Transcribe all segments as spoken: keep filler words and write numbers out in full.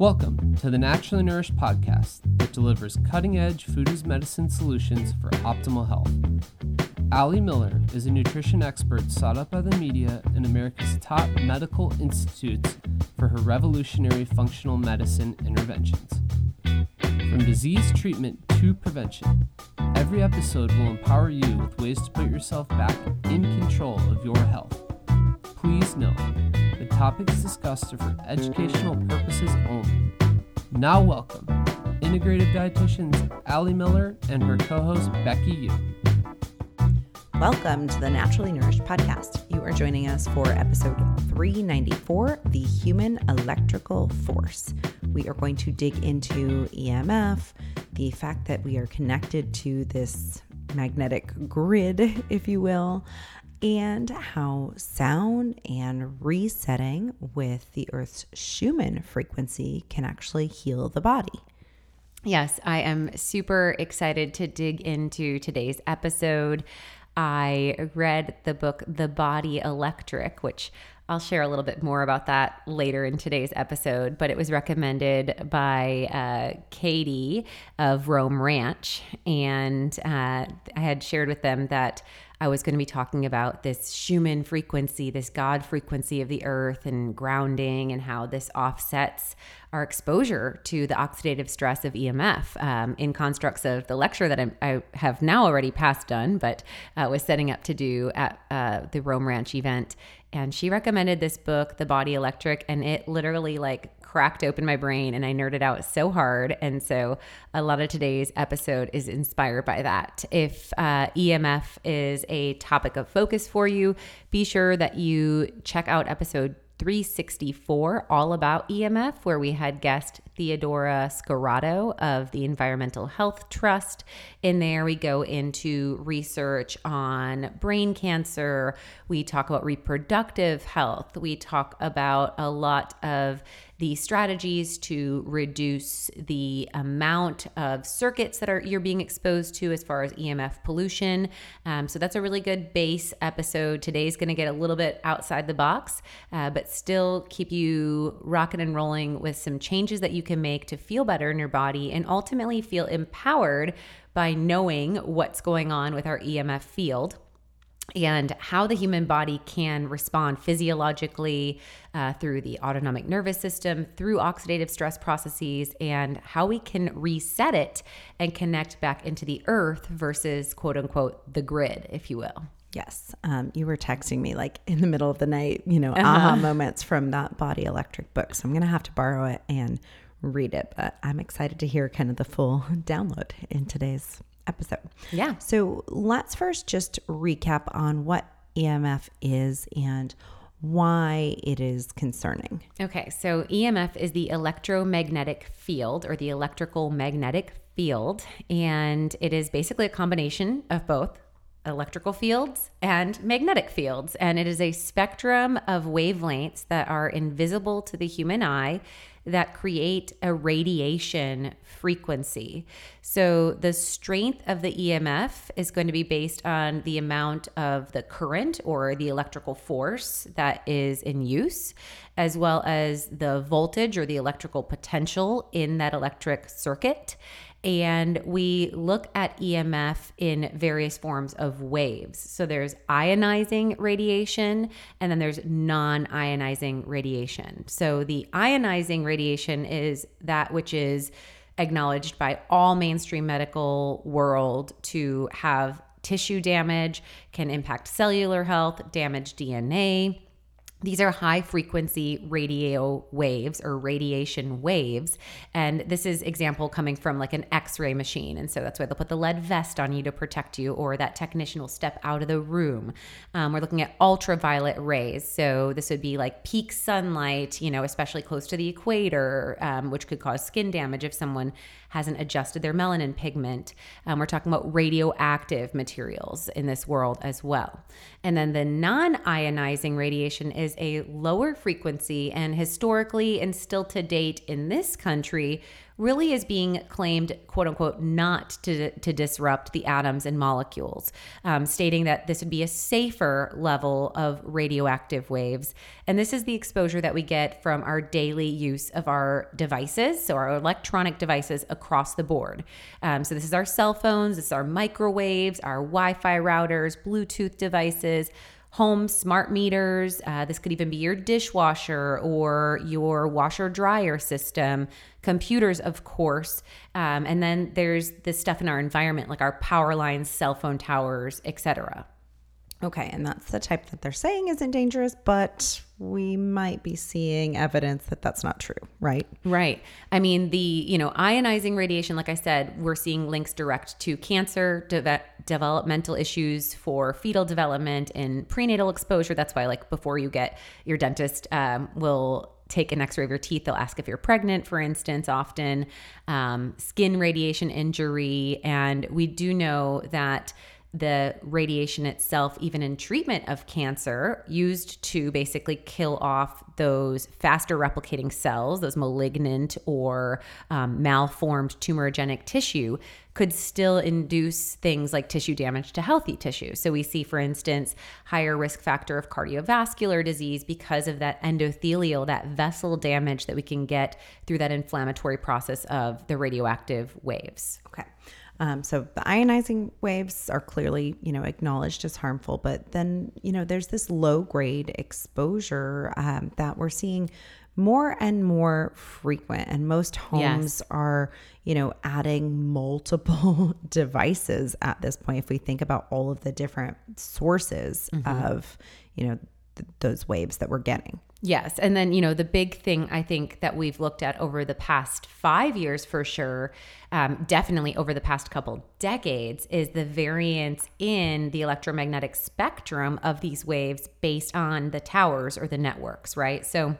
Welcome to the Naturally Nourished podcast that delivers cutting-edge food as medicine solutions for optimal health. Ali Miller is a nutrition expert sought out by the media and America's top medical institutes for her revolutionary functional medicine interventions. From disease treatment to prevention, every episode will empower you with ways to put yourself back in control of your health. Please note, the topics discussed are for educational purposes only. Now welcome, integrative dietitians Ali Miller and her co-host Becky Yu. Welcome to the Naturally Nourished podcast. You are joining us for episode three ninety-four, The Human Electrical Force. We are going to dig into E M F, the fact that we are connected to this magnetic grid, if you will, and how sound and resetting with the Earth's Schumann frequency can actually heal the body. Yes, I am super excited to dig into today's episode. I read the book, The Body Electric, which I'll share a little bit more about that later in today's episode, but it was recommended by uh, Katie of Rome Ranch, and uh, I had shared with them that I was going to be talking about this Schumann frequency, this God frequency of the earth and grounding, and how this offsets our exposure to the oxidative stress of E M F um, in constructs of the lecture that I'm, I have now already past done, but uh, was setting up to do at uh, the Rome Ranch event. And she recommended this book, The Body Electric, and it literally like cracked open my brain and I nerded out so hard. And so a lot of today's episode is inspired by that. If uh, E M F is a topic of focus for you, be sure that you check out episode three sixty-four, all about E M F, where we had guest Theodora Scorado of the Environmental Health Trust. In there, we go into research on brain cancer. We talk about reproductive health. We talk about a lot of the strategies to reduce the amount of circuits that are you're being exposed to as far as E M F pollution. Um, so that's a really good base episode. Today's going to get a little bit outside the box, uh, but still keep you rocking and rolling with some changes that you can make to feel better in your body and ultimately feel empowered by knowing what's going on with our E M F field and how the human body can respond physiologically uh, through the autonomic nervous system, through oxidative stress processes, and how we can reset it and connect back into the earth versus quote unquote the grid, if you will. Yes. Um, you were texting me like in the middle of the night, you know, Uh-huh. aha moments from that Body Electric book. So I'm going to have to borrow it and read it, but I'm excited to hear kind of the full download in today's episode. Yeah. So let's first just recap on what E M F is and why it is concerning. Okay. So E M F is the electromagnetic field or the electrical magnetic field. And it is basically a combination of both electrical fields and magnetic fields. And it is a spectrum of wavelengths that are invisible to the human eye that create a radiation frequency. So the strength of the E M F is going to be based on the amount of the current or the electrical force that is in use, as well as the voltage or the electrical potential in that electric circuit. And we look at E M F in various forms of waves. So there's ionizing radiation, and then there's non-ionizing radiation. So the ionizing radiation is that which is acknowledged by all mainstream medical world to have tissue damage, can impact cellular health, damage D N A. These are high frequency radio waves or radiation waves. And this is example coming from like an X-ray machine. And so that's why they'll put the lead vest on you to protect you, or that technician will step out of the room. Um, we're looking at ultraviolet rays. So this would be like peak sunlight, you know, especially close to the equator, um, which could cause skin damage if someone hasn't adjusted their melanin pigment. Um, we're talking about radioactive materials in this world as well. And then the non-ionizing radiation is is a lower frequency, and historically and still to date in this country really is being claimed, quote unquote, not to, to disrupt the atoms and molecules, um, stating that this would be a safer level of radioactive waves. And this is the exposure that we get from our daily use of our devices, so our electronic devices across the board. Um, so this is our cell phones, this is our microwaves, our Wi-Fi routers, Bluetooth devices, home smart meters. Uh, this could even be your dishwasher or your washer dryer system, computers, of course. Um, and then there's this stuff in our environment, like our power lines, cell phone towers, et cetera. Okay, and that's the type that they're saying isn't dangerous, but we might be seeing evidence that that's not true, right? Right. I mean, the, you know, ionizing radiation, like I said, we're seeing links direct to cancer, de- developmental issues for fetal development and prenatal exposure. That's why, like, before you get your dentist um, will take an x-ray of your teeth. They'll ask if you're pregnant, for instance, often, um, skin radiation injury. And we do know that the radiation itself, even in treatment of cancer, used to basically kill off those faster replicating cells, those malignant or um, malformed tumorigenic tissue, could still induce things like tissue damage to healthy tissue. So we see, for instance, higher risk factor of cardiovascular disease because of that endothelial, that vessel damage that we can get through that inflammatory process of the radioactive waves. Okay. Um, so the ionizing waves are clearly, you know, acknowledged as harmful, but then, you know, there's this low grade exposure um, that we're seeing more and more frequent, and most homes Yes. are, you know, adding multiple devices at this point. If we think about all of the different sources mm-hmm. of, you know, th- those waves that we're getting. Yes. And then, you know, the big thing I think that we've looked at over the past five years for sure, um, definitely over the past couple decades, is the variance in the electromagnetic spectrum of these waves based on the towers or the networks, right? So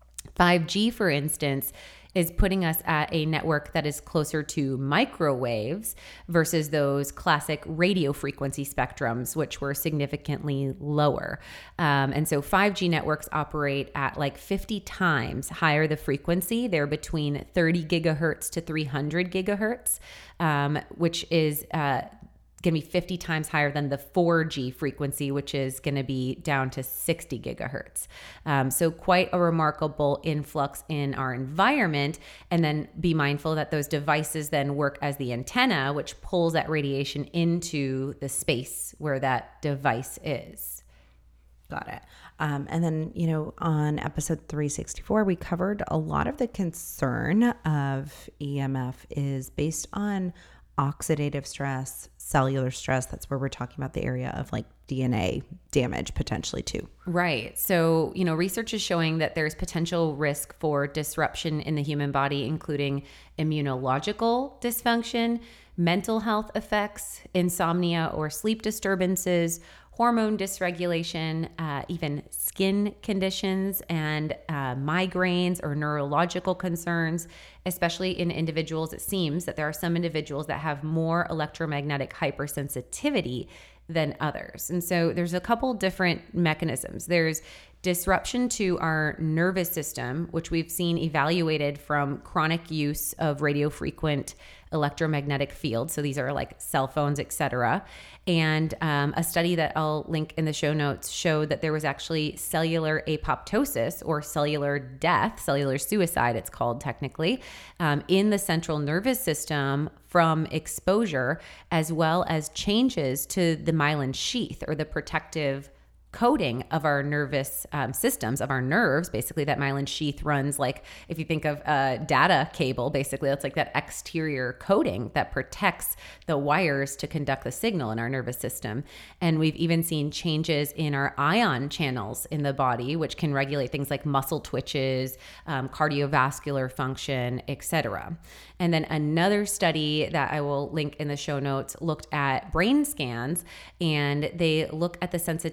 five G, for instance, is putting us at a network that is closer to microwaves versus those classic radio frequency spectrums, which were significantly lower. Um, and so five G networks operate at like fifty times higher the frequency. They're between thirty gigahertz to three hundred gigahertz, um, which is uh, going to be fifty times higher than the four G frequency, which is going to be down to sixty gigahertz. Um, so quite a remarkable influx in our environment. And then be mindful that those devices then work as the antenna, which pulls that radiation into the space where that device is. Got it. Um, and then, you know, on episode three sixty-four, we covered a lot of the concern of E M F is based on oxidative stress, cellular stress. That's where we're talking about the area of like D N A damage potentially too. Right. So, you know, research is showing that there's potential risk for disruption in the human body, including immunological dysfunction, mental health effects, insomnia or sleep disturbances, hormone dysregulation, uh, even skin conditions and uh, migraines or neurological concerns, especially in individuals. It seems that there are some individuals that have more electromagnetic hypersensitivity than others. And so there's a couple different mechanisms. There's disruption to our nervous system, which we've seen evaluated from chronic use of radiofrequent electromagnetic fields. So these are like cell phones, et cetera. And um, a study that I'll link in the show notes showed that there was actually cellular apoptosis or cellular death, cellular suicide, it's called technically, um, in the central nervous system from exposure, as well as changes to the myelin sheath or the protective coating of our nervous um, systems, of our nerves. Basically, that myelin sheath runs like, if you think of a data cable, basically that's like that exterior coating that protects the wires to conduct the signal in our nervous system. And we've even seen changes in our ion channels in the body, which can regulate things like muscle twitches, um, cardiovascular function, et cetera. And then another study that I will link in the show notes looked at brain scans, and they look at the sensitivity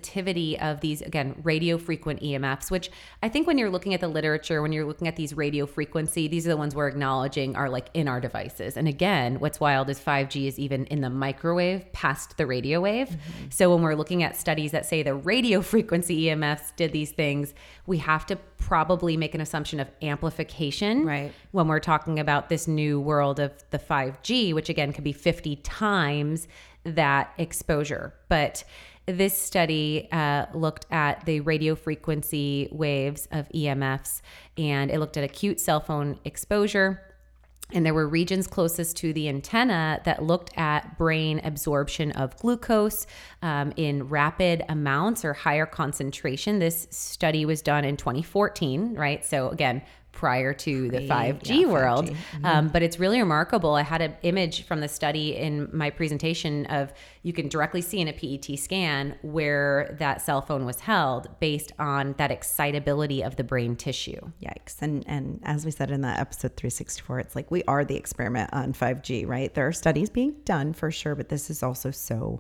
activity of these, again, radio frequent E M Fs, which I think when you're looking at the literature, when you're looking at these radio frequency, these are the ones we're acknowledging are like in our devices. And again, what's wild is five G is even in the microwave past the radio wave. Mm-hmm. So when we're looking at studies that say the radio frequency E M Fs did these things, we have to probably make an assumption of amplification right. when we're talking about this new world of the five G, which again could be fifty times that exposure. But this study uh, looked at the radio frequency waves of E M Fs, and it looked at acute cell phone exposure. And there were regions closest to the antenna that looked at brain absorption of glucose um, in rapid amounts or higher concentration. This study was done in twenty fourteen, right? So again, prior to the five G yeah, world. five G. Mm-hmm. Um, but it's really remarkable. I had an image from the study in my presentation of you can directly see in a P E T scan where that cell phone was held based on that excitability of the brain tissue. Yikes. And and as we said in that episode three sixty-four, it's like we are the experiment on five G, right? There are studies being done for sure, but this is also so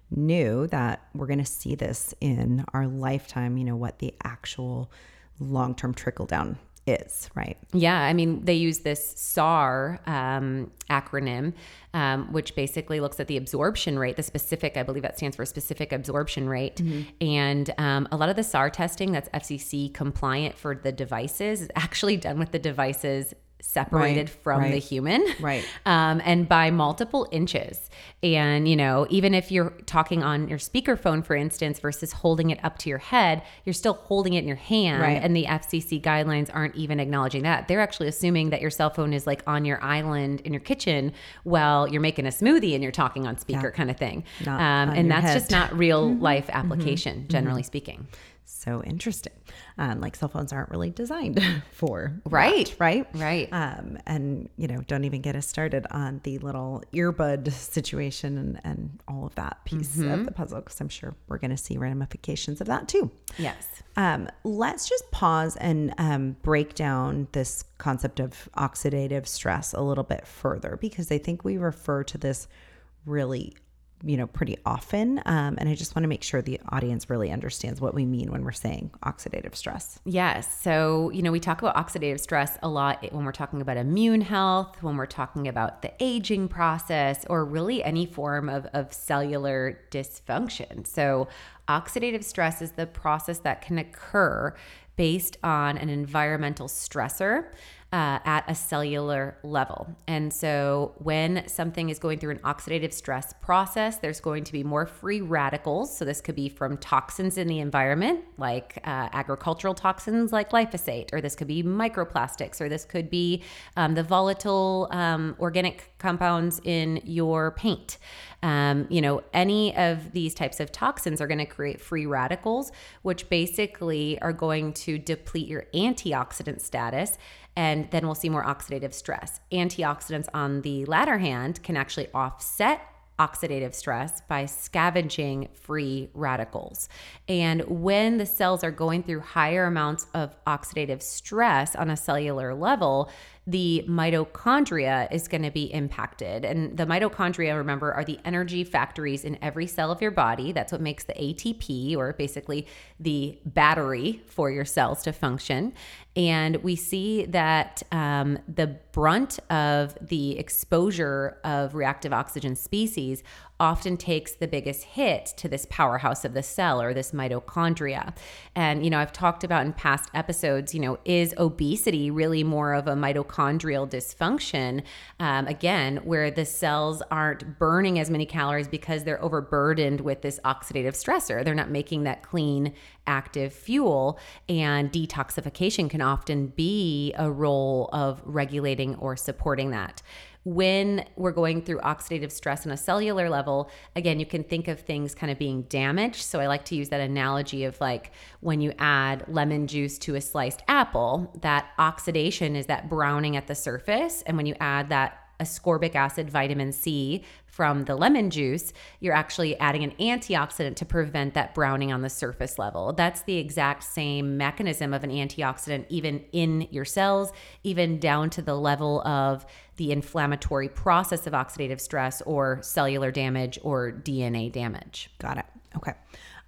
new that we're going to see this in our lifetime, you know, what the actual long-term trickle down is, right? Yeah. I mean, they use this S A R um, acronym, um, which basically looks at the absorption rate, the specific, I believe that stands for specific absorption rate. Mm-hmm. And um, a lot of the S A R testing that's F C C compliant for the devices is actually done with the devices separated right, from right, the human, right? Um, and by multiple inches. And, you know, even if you're talking on your speakerphone, for instance, versus holding it up to your head, you're still holding it in your hand. Right. And the F C C guidelines aren't even acknowledging that. They're actually assuming that your cell phone is like on your island in your kitchen while you're making a smoothie and you're talking on speaker, yeah. kind of thing. Not um, and that's head. just not real mm-hmm. life application, mm-hmm. generally mm-hmm. speaking. So interesting. Um, like cell phones aren't really designed for right, that, right, right. Um, and you know, don't even get us started on the little earbud situation and, and all of that piece mm-hmm. of the puzzle, because I'm sure we're going to see ramifications of that too. Yes. Um, let's just pause and um, break down this concept of oxidative stress a little bit further, because I think we refer to this really you know, pretty often. Um, and I just want to make sure the audience really understands what we mean when we're saying oxidative stress. Yes. So, you know, we talk about oxidative stress a lot when we're talking about immune health, when we're talking about the aging process, or really any form of, of cellular dysfunction. So oxidative stress is the process that can occur based on an environmental stressor Uh, at a cellular level. And so when something is going through an oxidative stress process, there's going to be more free radicals. So this could be from toxins in the environment, like uh, agricultural toxins like glyphosate, or this could be microplastics, or this could be um, the volatile um, organic compounds in your paint. Um, you know, any of these types of toxins are going to create free radicals, which basically are going to deplete your antioxidant status. And then we'll see more oxidative stress. Antioxidants, on the latter hand, can actually offset oxidative stress by scavenging free radicals. And when the cells are going through higher amounts of oxidative stress on a cellular level, the mitochondria is going to be impacted. And the mitochondria, remember, are the energy factories in every cell of your body. That's what makes the A T P, or basically the battery for your cells to function. And we see that um, the brunt of the exposure of reactive oxygen species often takes the biggest hit to this powerhouse of the cell, or this mitochondria. And, you know, I've talked about in past episodes, you know, is obesity really more of a mitochondrial dysfunction? Um, again, where the cells aren't burning as many calories because they're overburdened with this oxidative stressor. They're not making that clean, active fuel, and detoxification can often be a role of regulating or supporting that. When we're going through oxidative stress on a cellular level, again, you can think of things kind of being damaged. So I like to use that analogy of like when you add lemon juice to a sliced apple, that oxidation is that browning at the surface. And when you add that ascorbic acid, vitamin C from the lemon juice, you're actually adding an antioxidant to prevent that browning on the surface level. That's the exact same mechanism of an antioxidant, even in your cells, even down to the level of the inflammatory process of oxidative stress or cellular damage or D N A damage. Got it. Okay.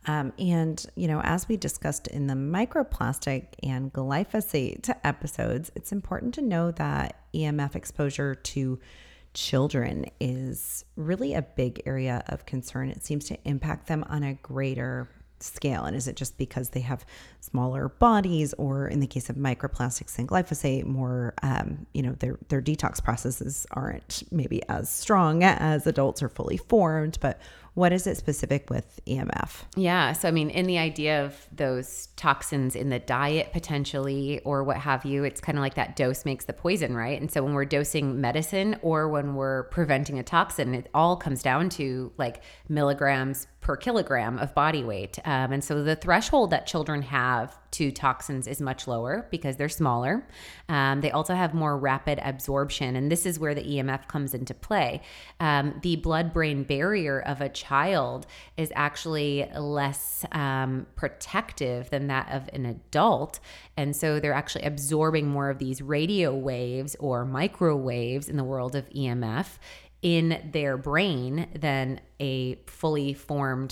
Um, and, you know, as we discussed in the microplastic and glyphosate episodes, it's important to know that E M F exposure to children is really a big area of concern. It seems to impact them on a greater scale. And is it just because they have smaller bodies, or in the case of microplastics and glyphosate, more, um, you know, their, their detox processes aren't maybe as strong as adults are fully formed, but what is it specific with E M F? Yeah. So, I mean, in the idea of those toxins in the diet potentially, or what have you, it's kind of like that dose makes the poison, right? And so when we're dosing medicine or when we're preventing a toxin, it all comes down to like milligrams per kilogram of body weight. Um, and so the threshold that children have to toxins is much lower because they're smaller. Um, they also have more rapid absorption. And this is where the E M F comes into play. Um, the blood-brain barrier of a child is actually less um, protective than that of an adult. And so they're actually absorbing more of these radio waves or microwaves in the world of E M F in their brain than a fully formed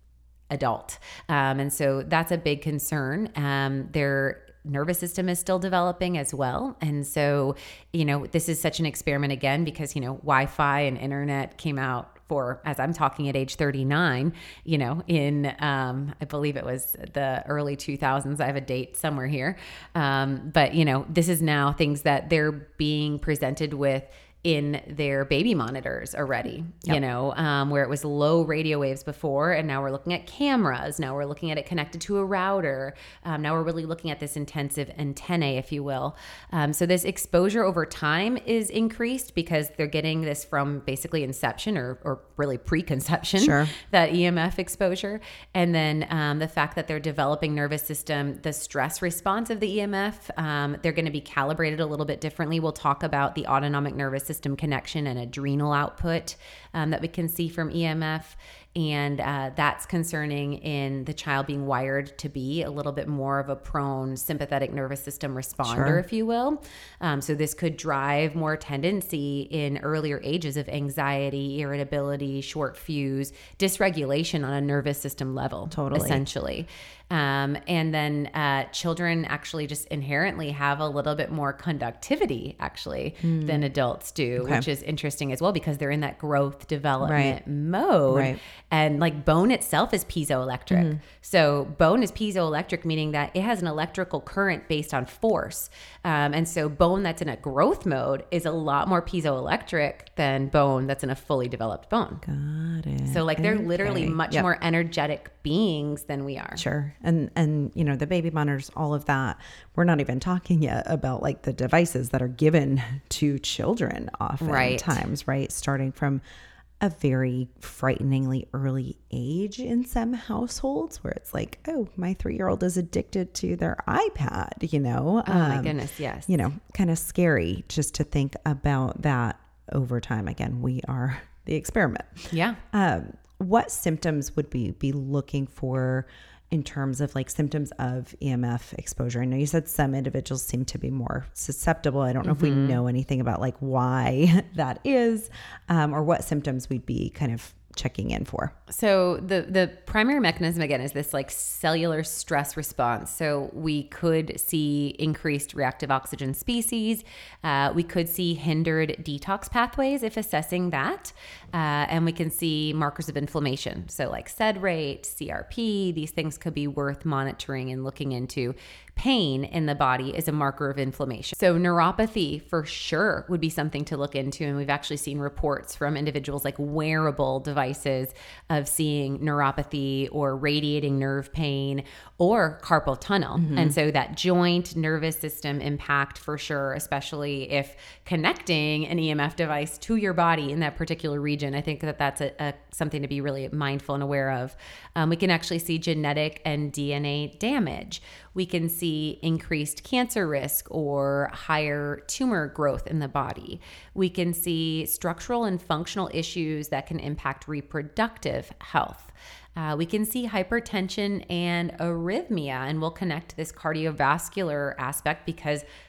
adult. Um, and so that's a big concern. Um, their nervous system is still developing as well. And so, you know, this is such an experiment again, because, you know, Wi-Fi and internet came out for, as I'm talking at age thirty-nine, you know, in, um, I believe it was the early two thousands. I have a date somewhere here. Um, but, you know, this is now things that they're being presented with in their baby monitors already, yep. you know, um, where it was low radio waves before. And now we're looking at cameras. Now we're looking at it connected to a router. Um, now we're really looking at this intensive antennae, if you will. Um, so this exposure over time is increased because they're getting this from basically inception or, or really preconception, sure. that E M F exposure. And then um, the fact that they're developing nervous system, the stress response of the E M F, um, they're going to be calibrated a little bit differently. We'll talk about the autonomic nervous system connection and adrenal output um, that we can see from E M F. And uh, that's concerning in the child being wired to be a little bit more of a prone sympathetic nervous system responder, sure. if you will. Um, so this could drive more tendency in earlier ages of anxiety, irritability, short fuse, dysregulation on a nervous system level, totally. essentially. Um, and then uh, children actually just inherently have a little bit more conductivity actually mm. than adults do, okay. which is interesting as well because they're in that growth development right. mode. Right. And like bone itself is piezoelectric. Mm-hmm. So bone is piezoelectric, meaning that it has an electrical current based on force. Um, and so bone that's in a growth mode is a lot more piezoelectric than bone that's in a fully developed bone. Got it. So like they're okay. literally much yep. more energetic beings than we are. Sure. And, and, you know, the baby monitors, all of that, we're not even talking yet about like the devices that are given to children oftentimes, right? right? Starting from a very frighteningly early age in some households where it's like, oh, my three-year-old is addicted to their iPad, you know? Oh my um, goodness, yes. You know, kind of scary just to think about that over time. Again, we are the experiment. Yeah. Um, what symptoms would we be looking for in terms of like symptoms of E M F exposure? I know you said some individuals seem to be more susceptible. I don't know mm-hmm. if we know anything about like why that is, um, or what symptoms we'd be kind of checking in for. So the the primary mechanism again is this like cellular stress response. So we could see increased reactive oxygen species. Uh, we could see hindered detox pathways if assessing that. Uh, and we can see markers of inflammation. So like S E D rate, C R P, these things could be worth monitoring and looking into. Pain in the body is a marker of inflammation. So neuropathy for sure would be something to look into. And we've actually seen reports from individuals like wearable devices of seeing neuropathy or radiating nerve pain or carpal tunnel. Mm-hmm. And so that joint nervous system impact for sure, especially if connecting an E M F device to your body in that particular region. I think that that's a, a something to be really mindful and aware of. Um, we can actually see genetic and D N A damage. We can see increased cancer risk or higher tumor growth in the body. We can see structural and functional issues that can impact reproductive health. Uh, we can see hypertension and arrhythmia, and we'll connect this cardiovascular aspect because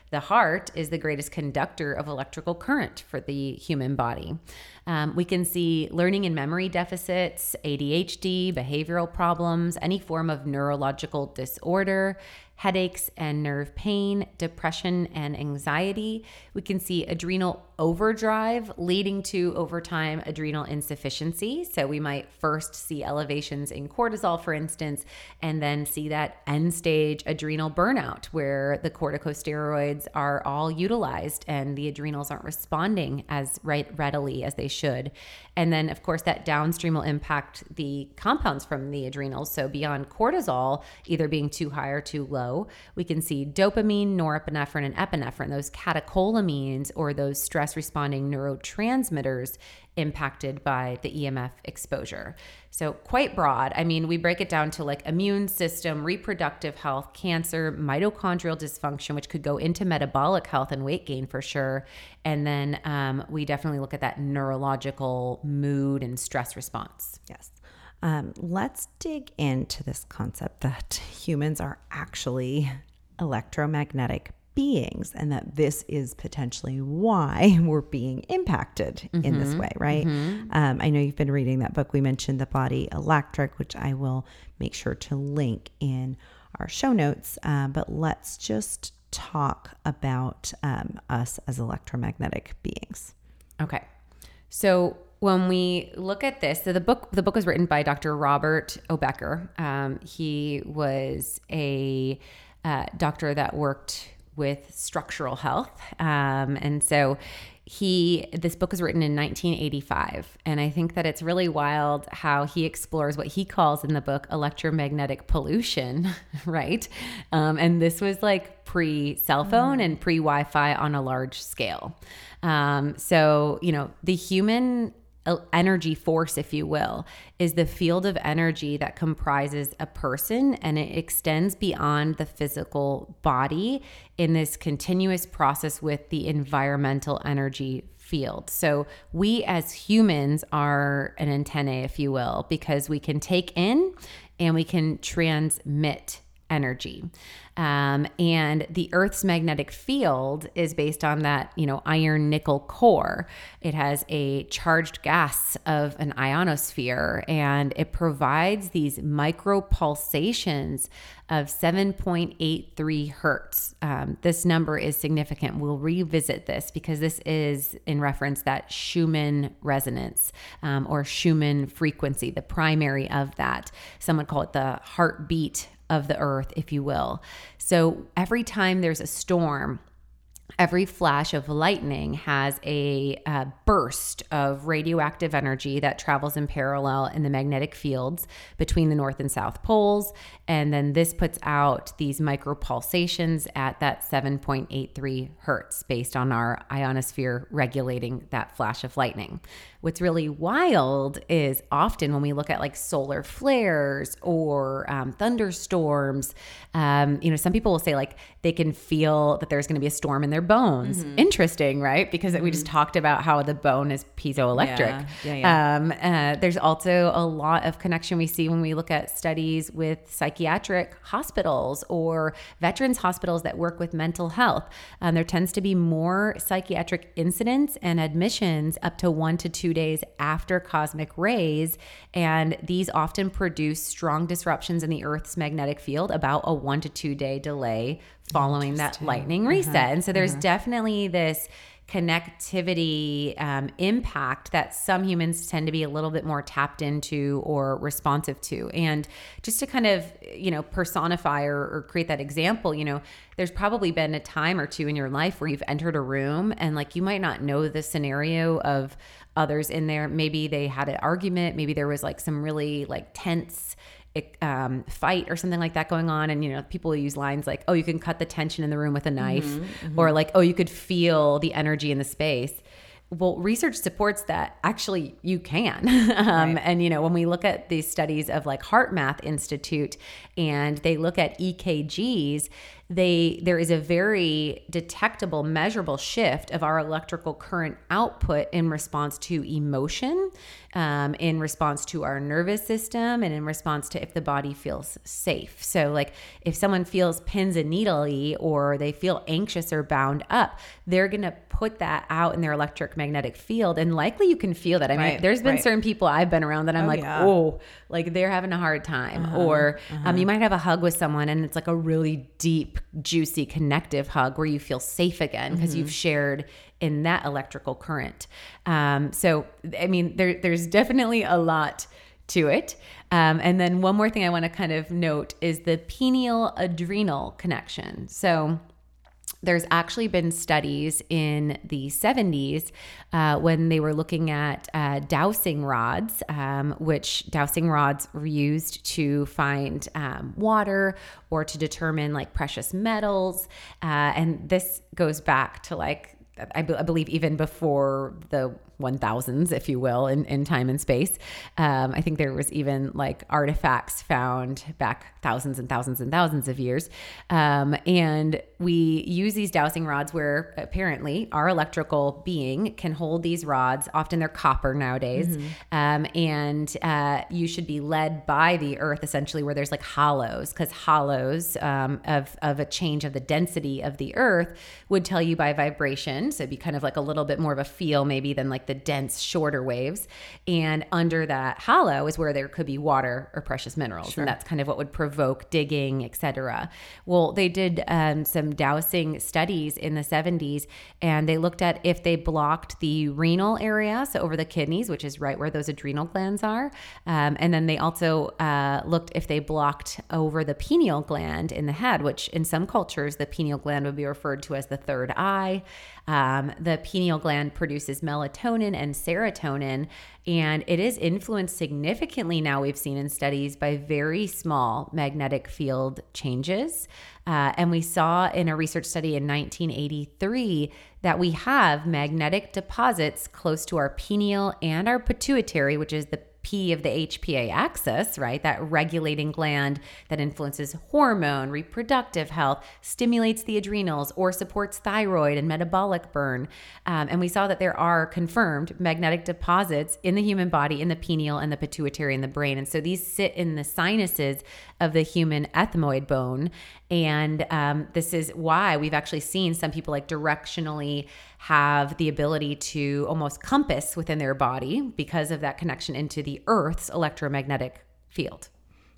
the heart is the greatest conductor of electrical current for the human body. Um, we can see learning and memory deficits, A D H D, behavioral problems, any form of neurological disorder, headaches and nerve pain, depression and anxiety. We can see adrenal overdrive leading to, over time, adrenal insufficiency. So we might first see elevations in cortisol, for instance, and then see that end stage adrenal burnout where the corticosteroids are all utilized and the adrenals aren't responding as right readily as they should. And then, of course, that downstream will impact the compounds from the adrenals. So beyond cortisol either being too high or too low, we can see dopamine, norepinephrine, and epinephrine, those catecholamines or those stress responding neurotransmitters impacted by the E M F exposure. So quite broad. I mean, we break it down to like immune system, reproductive health, cancer, mitochondrial dysfunction, which could go into metabolic health and weight gain for sure. And then um, we definitely look at that neurological mood and stress response. Yes. Um, let's dig into this concept that humans are actually electromagnetic beings and that this is potentially why we're being impacted mm-hmm. in this way, right? Mm-hmm. Um, I know you've been reading that book. We mentioned The Body Electric, which I will make sure to link in our show notes. Uh, but let's just talk about um, us as electromagnetic beings. Okay. So when we look at this, so the book, the book was written by Doctor Robert O. Becker. Um, he was a uh, doctor that worked with structural health. Um, and so he, this book was written in nineteen eighty-five. And I think that it's really wild how he explores what he calls in the book electromagnetic pollution, right? Um, and this was like pre-cell phone mm. and pre-Wi-Fi on a large scale. Um, so, you know, the human energy force, if you will, is the field of energy that comprises a person, and it extends beyond the physical body in this continuous process with the environmental energy field. So we as humans are an antennae, if you will, because we can take in and we can transmit energy. Um, and the Earth's magnetic field is based on that, you know, iron nickel core. It has a charged gas of an ionosphere, and it provides these micro pulsations of seven point eight three hertz. Um, this number is significant. We'll revisit this because this is in reference that Schumann resonance um, or Schumann frequency, the primary of that. Some would call it the heartbeat of the earth, if you will. So every time there's a storm, every flash of lightning has a uh, burst of radioactive energy that travels in parallel in the magnetic fields between the North and South poles. And then this puts out these micro pulsations at that seven point eight three hertz based on our ionosphere regulating that flash of lightning. What's really wild is often when we look at like solar flares or um, thunderstorms, um, you know, some people will say like they can feel that there's going to be a storm in their bones. Mm-hmm. Interesting, right? Because mm-hmm. we just talked about how the bone is piezoelectric. Yeah, yeah, yeah. Um, uh, there's also a lot of connection we see when we look at studies with psychiatric hospitals or veterans hospitals that work with mental health. Um, there tends to be more psychiatric incidents and admissions up to one to two days after cosmic rays. And these often produce strong disruptions in the Earth's magnetic field, about a one to two day delay following that lightning reset. Uh-huh. And so there's uh-huh. definitely this connectivity um, impact that some humans tend to be a little bit more tapped into or responsive to. And just to kind of, you know, personify or, or create that example, you know, there's probably been a time or two in your life where you've entered a room and like you might not know the scenario of others in there. Maybe they had an argument. Maybe there was like some really like tense Um, fight or something like that going on. And, you know, people use lines like, oh, you can cut the tension in the room with a knife mm-hmm, mm-hmm. or like, oh, you could feel the energy in the space. Well, research supports that actually you can. um, right. And, you know, when we look at these studies of like HeartMath Institute and they look at E K Gs, they there is a very detectable, measurable shift of our electrical current output in response to emotion, um, in response to our nervous system, and in response to if the body feels safe. So like if someone feels pins and needly, or they feel anxious or bound up, they're going to put that out in their electromagnetic field. And likely you can feel that. I mean, Right, there's been right. certain people I've been around that I'm Oh, like, yeah. oh, like they're having a hard time. Uh-huh, or uh-huh. um, you might have a hug with someone and it's like a really deep, juicy, connective hug where you feel safe again because Mm-hmm. you've shared in that electrical current. Um, so, I mean, there, there's definitely a lot to it. Um, and then one more thing I want to kind of note is the pineal adrenal connection. So there's actually been studies in the seventies uh, when they were looking at uh, dowsing rods, um, which dowsing rods were used to find um, water or to determine like precious metals. Uh, and this goes back to like, I, be- I believe even before the one thousands, if you will, in, in time and space. Um, I think there was even like artifacts found back thousands and thousands and thousands of years. Um, and we use these dowsing rods where apparently our electrical being can hold these rods. Often they're copper nowadays. Mm-hmm. Um, and uh, you should be led by the earth essentially where there's like hollows, because hollows um, of, of a change of the density of the earth would tell you by vibration. So it'd be kind of like a little bit more of a feel maybe than like the dense, shorter waves. And under that hollow is where there could be water or precious minerals. Sure. And that's kind of what would provoke digging, et cetera. Well, they did um, some dowsing studies in the seventies, and they looked at if they blocked the renal area, so over the kidneys, which is right where those adrenal glands are. Um, and then they also uh, looked if they blocked over the pineal gland in the head, which in some cultures, the pineal gland would be referred to as the third eye. Um, the pineal gland produces melatonin and serotonin, and it is influenced significantly now, we've seen in studies, by very small magnetic field changes. Uh, and we saw in a research study in nineteen eighty-three that we have magnetic deposits close to our pineal and our pituitary, which is the P of the H P A axis, right? That regulating gland that influences hormone, reproductive health, stimulates the adrenals, or supports thyroid and metabolic burn. Um, and we saw that there are confirmed magnetic deposits in the human body, in the pineal and the pituitary in the brain. And so these sit in the sinuses of the human ethmoid bone. And um, this is why we've actually seen some people like directionally have the ability to almost compass within their body because of that connection into the Earth's electromagnetic field.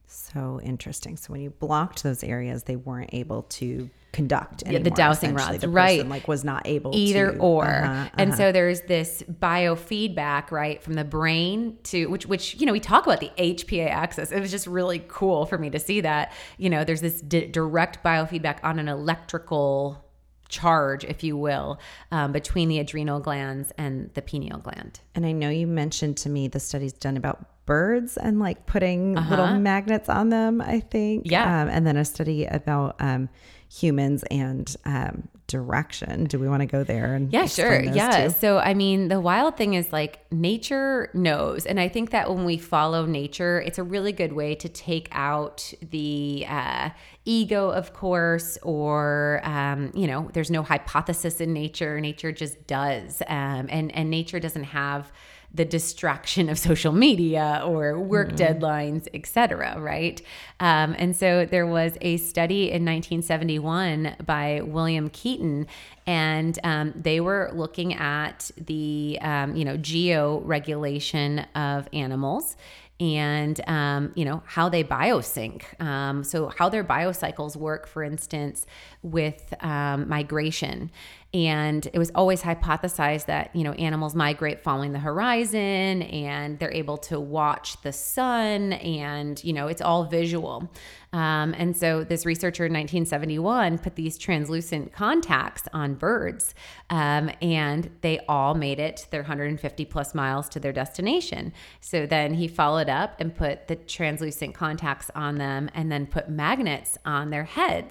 So interesting. So when you blocked those areas, they weren't able to conduct Yeah, anymore. the dowsing essentially. rods, the right. person, like was not able Either to or. Uh-huh, And uh-huh. so there's this biofeedback, right, from the brain to which, which, you know, we talk about the H P A axis. It was just really cool for me to see that, you know, there's this di- direct biofeedback on an electrical charge, if you will, um, between the adrenal glands and the pineal gland. And I know you mentioned to me the studies done about birds and like putting Uh-huh. little magnets on them, I think. Yeah. Um, and then a study about um, humans and um, direction. Do we want to go there? And Yeah, explain sure. those Yeah. two? So, I mean, the wild thing is like nature knows. And I think that when we follow nature, it's a really good way to take out the uh, ego, of course, or, um, you know, there's no hypothesis in nature. Nature just does. Um, and, and nature doesn't have the distraction of social media or work mm-hmm. deadlines, et cetera, right? Um, and so there was a study in nineteen seventy-one by William Keaton, and um, they were looking at the, um, you know, geo-regulation of animals and, um, you know, how they biosync. Um, so how their biocycles work, for instance, with um, migration. And it was always hypothesized that, you know, animals migrate following the horizon and they're able to watch the sun and, you know, it's all visual. Um, and so this researcher in nineteen seventy-one put these translucent contacts on birds um, and they all made it their one hundred fifty plus miles to their destination. So then he followed up and put the translucent contacts on them and then put magnets on their heads.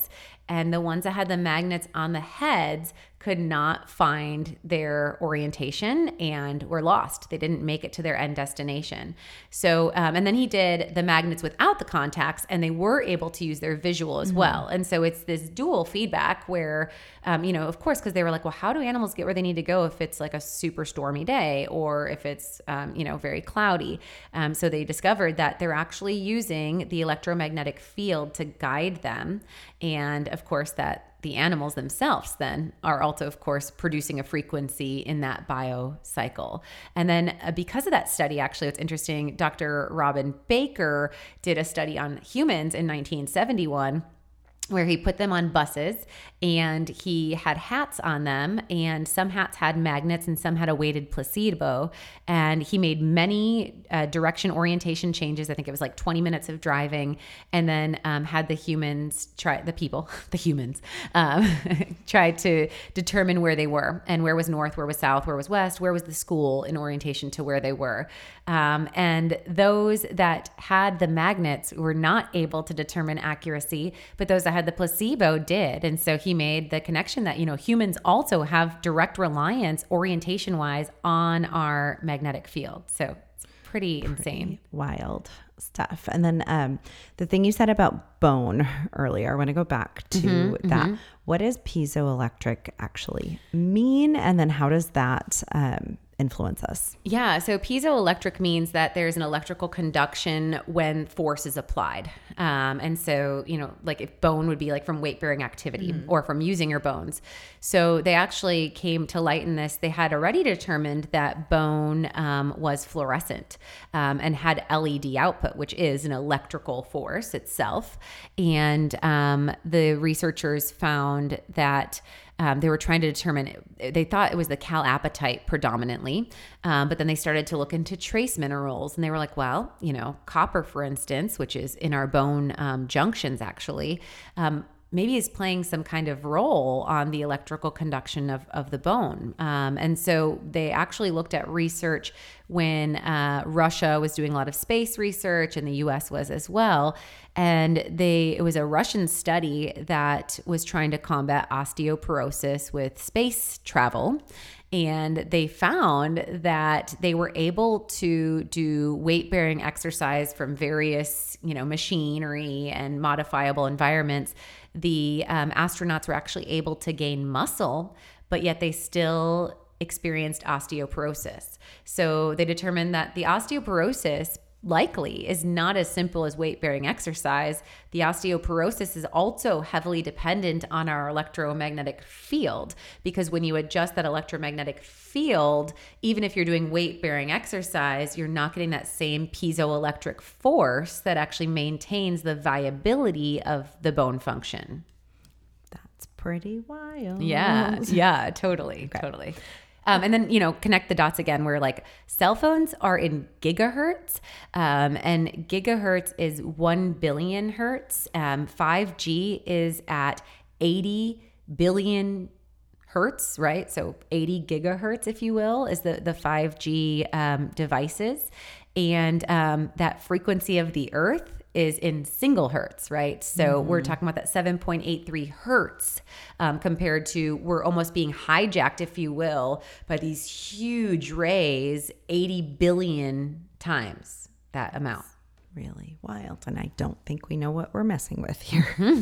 and the ones that had the magnets on the heads could not find their orientation and were lost. They didn't make it to their end destination. So, um, and then he did the magnets without the contacts, and they were able to use their visual as mm-hmm. well. And so it's this dual feedback where, um, you know, of course, because they were like, well, how do animals get where they need to go if it's like a super stormy day or if it's, um, you know, very cloudy? Um, so they discovered that they're actually using the electromagnetic field to guide them. And of course, that the animals themselves then are also, of course, producing a frequency in that biocycle. And then uh, because of that study, actually, what's interesting, Doctor Robin Baker did a study on humans in nineteen seventy-one where he put them on buses and he had hats on them, and some hats had magnets and some had a weighted placebo. And he made many uh, direction orientation changes. I think it was like twenty minutes of driving, and then um, had the humans try, the people, the humans, um, try to determine where they were and where was north, where was south, where was west, where was the school in orientation to where they were. Um, and those that had the magnets were not able to determine accuracy, but those that had the placebo did. And so he made the connection that, you know, humans also have direct reliance orientation wise on our magnetic field. So it's pretty, pretty insane. Wild stuff. And then um, the thing you said about bone earlier, I want to go back to mm-hmm, that. Mm-hmm. What does piezoelectric actually mean? And then how does that um, influence us? Yeah. So piezoelectric means that there's an electrical conduction when force is applied. Um, and so, you know, like if bone would be like from weight bearing activity mm-hmm. or from using your bones. So they actually came to light in this. They had already determined that bone um, was fluorescent um, and had L E D output, which is an electrical force itself. And um, the researchers found that Um, they were trying to determine, they thought it was the calapatite predominantly, um, but then they started to look into trace minerals, and they were like, well, you know, copper, for instance, which is in our bone um, junctions actually, um, maybe is playing some kind of role on the electrical conduction of, of the bone. Um, and so they actually looked at research when uh, Russia was doing a lot of space research, and the U S was as well. And they it was a Russian study that was trying to combat osteoporosis with space travel. And they found that they were able to do weight-bearing exercise from various, you know, machinery and modifiable environments. The um, astronauts were actually able to gain muscle, but yet they still experienced osteoporosis. So they determined that the osteoporosis likely is not as simple as weight-bearing exercise. The osteoporosis is also heavily dependent on our electromagnetic field, because when you adjust that electromagnetic field, even if you're doing weight-bearing exercise, you're not getting that same piezoelectric force that actually maintains the viability of the bone function. That's pretty wild. Yeah, yeah, totally, okay. totally. Um, and then, you know, connect the dots again where like cell phones are in gigahertz um, and gigahertz is one billion hertz. Um, five G is at eighty billion hertz, right? So eighty gigahertz, if you will, is the, the five G um, devices. And um, that frequency of the earth is in single hertz, right? So mm-hmm. we're talking about that seven point eight three hertz um, compared to we're almost being hijacked, if you will, by these huge rays, eighty billion times that amount. Really wild. And I don't think we know what we're messing with here.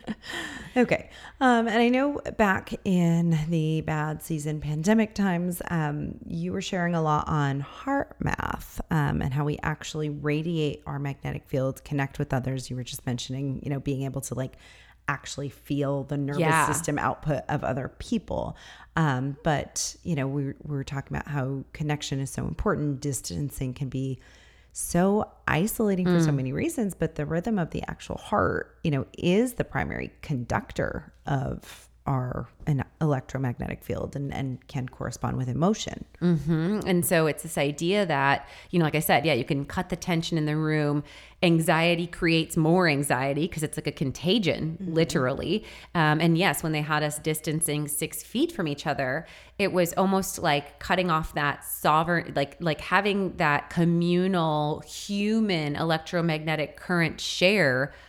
Okay. Um, and I know back in the bad season pandemic times, um, you were sharing a lot on heart math um, and how we actually radiate our magnetic field, connect with others. You were just mentioning, you know, being able to like actually feel the nervous yeah. system output of other people. Um, but, you know, we, we were talking about how connection is so important. Distancing can be so isolating for mm. so many reasons, but the rhythm of the actual heart, you know, is the primary conductor of our an electromagnetic field and, and can correspond with emotion. Mm-hmm. And so it's this idea that, you know, like I said, yeah, you can cut the tension in the room. Anxiety creates more anxiety because it's like a contagion, mm-hmm. literally. Um, and yes, when they had us distancing six feet from each other, it was almost like cutting off that sovereign, like, like having that communal human electromagnetic current share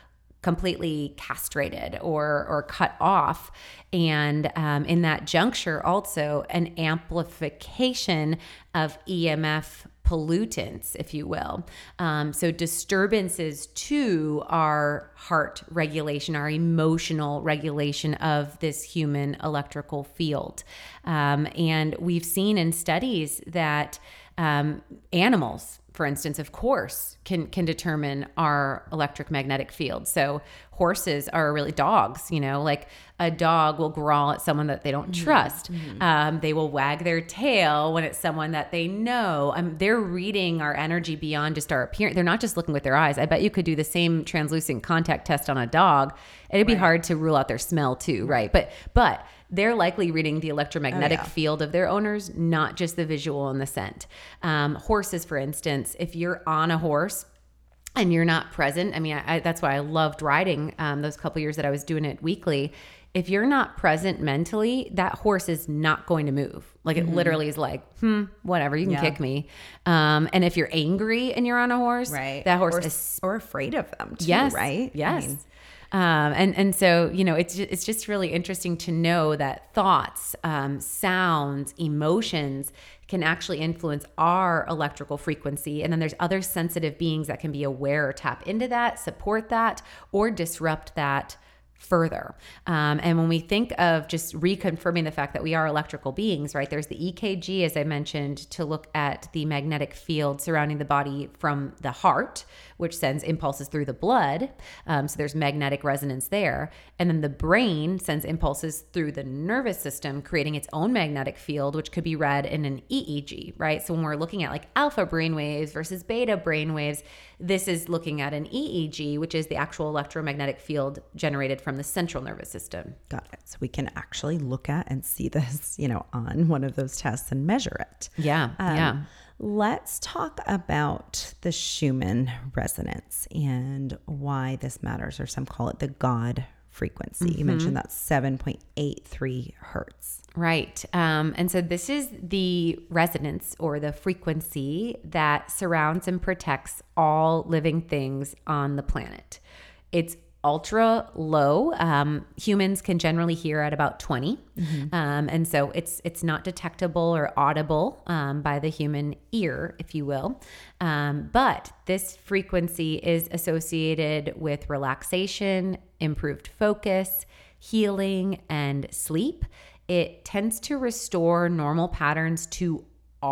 completely castrated or or cut off. And um, in that juncture, also an amplification of E M F pollutants, if you will. Um, so disturbances to our heart regulation, our emotional regulation of this human electrical field. Um, and we've seen in studies that um, animals, for instance, of course, can can determine our electromagnetic field. So horses are really dogs, you know, like a dog will growl at someone that they don't mm-hmm. trust. Mm-hmm. Um, they will wag their tail when it's someone that they know. Um, they're reading our energy beyond just our appearance. They're not just looking with their eyes. I bet you could do the same translucent contact test on a dog. It'd be right. hard to rule out their smell too, right? But but they're likely reading the electromagnetic oh, yeah. field of their owners, not just the visual and the scent. Um, horses, for instance, if you're on a horse and you're not present, I mean, I, I, that's why I loved riding um, those couple years that I was doing it weekly. If you're not present mentally, that horse is not going to move. Like it mm-hmm. literally is like, hmm, whatever, you can yeah. kick me. Um, and if you're angry and you're on a horse, right. that horse or, is or afraid of them too, yes, right? Yes. I mean, Um, and, and so, you know, it's just, it's just really interesting to know that thoughts, um, sounds, emotions can actually influence our electrical frequency. And then there's other sensitive beings that can be aware or tap into that, support that, or disrupt that further. Um, and when we think of just reconfirming the fact that we are electrical beings, right, there's the E K G, as I mentioned, to look at the magnetic field surrounding the body from the heart, which sends impulses through the blood. Um, so there's magnetic resonance there. And then the brain sends impulses through the nervous system, creating its own magnetic field, which could be read in an E E G, right? So when we're looking at like alpha brainwaves versus beta brainwaves, this is looking at an E E G, which is the actual electromagnetic field generated from the central nervous system. Got it. So we can actually look at and see this, you know, on one of those tests and measure it. Yeah. Um, yeah. Let's talk about the Schumann resonance and why this matters, or some call it the God frequency. Mm-hmm. You mentioned that's seven point eight three hertz. Right. Um, and so this is the resonance or the frequency that surrounds and protects all living things on the planet. It's ultra low. Um, humans can generally hear at about twenty. Mm-hmm. Um, and so it's it's not detectable or audible um, by the human ear, if you will. Um, but this frequency is associated with relaxation, improved focus, healing, and sleep. It tends to restore normal patterns to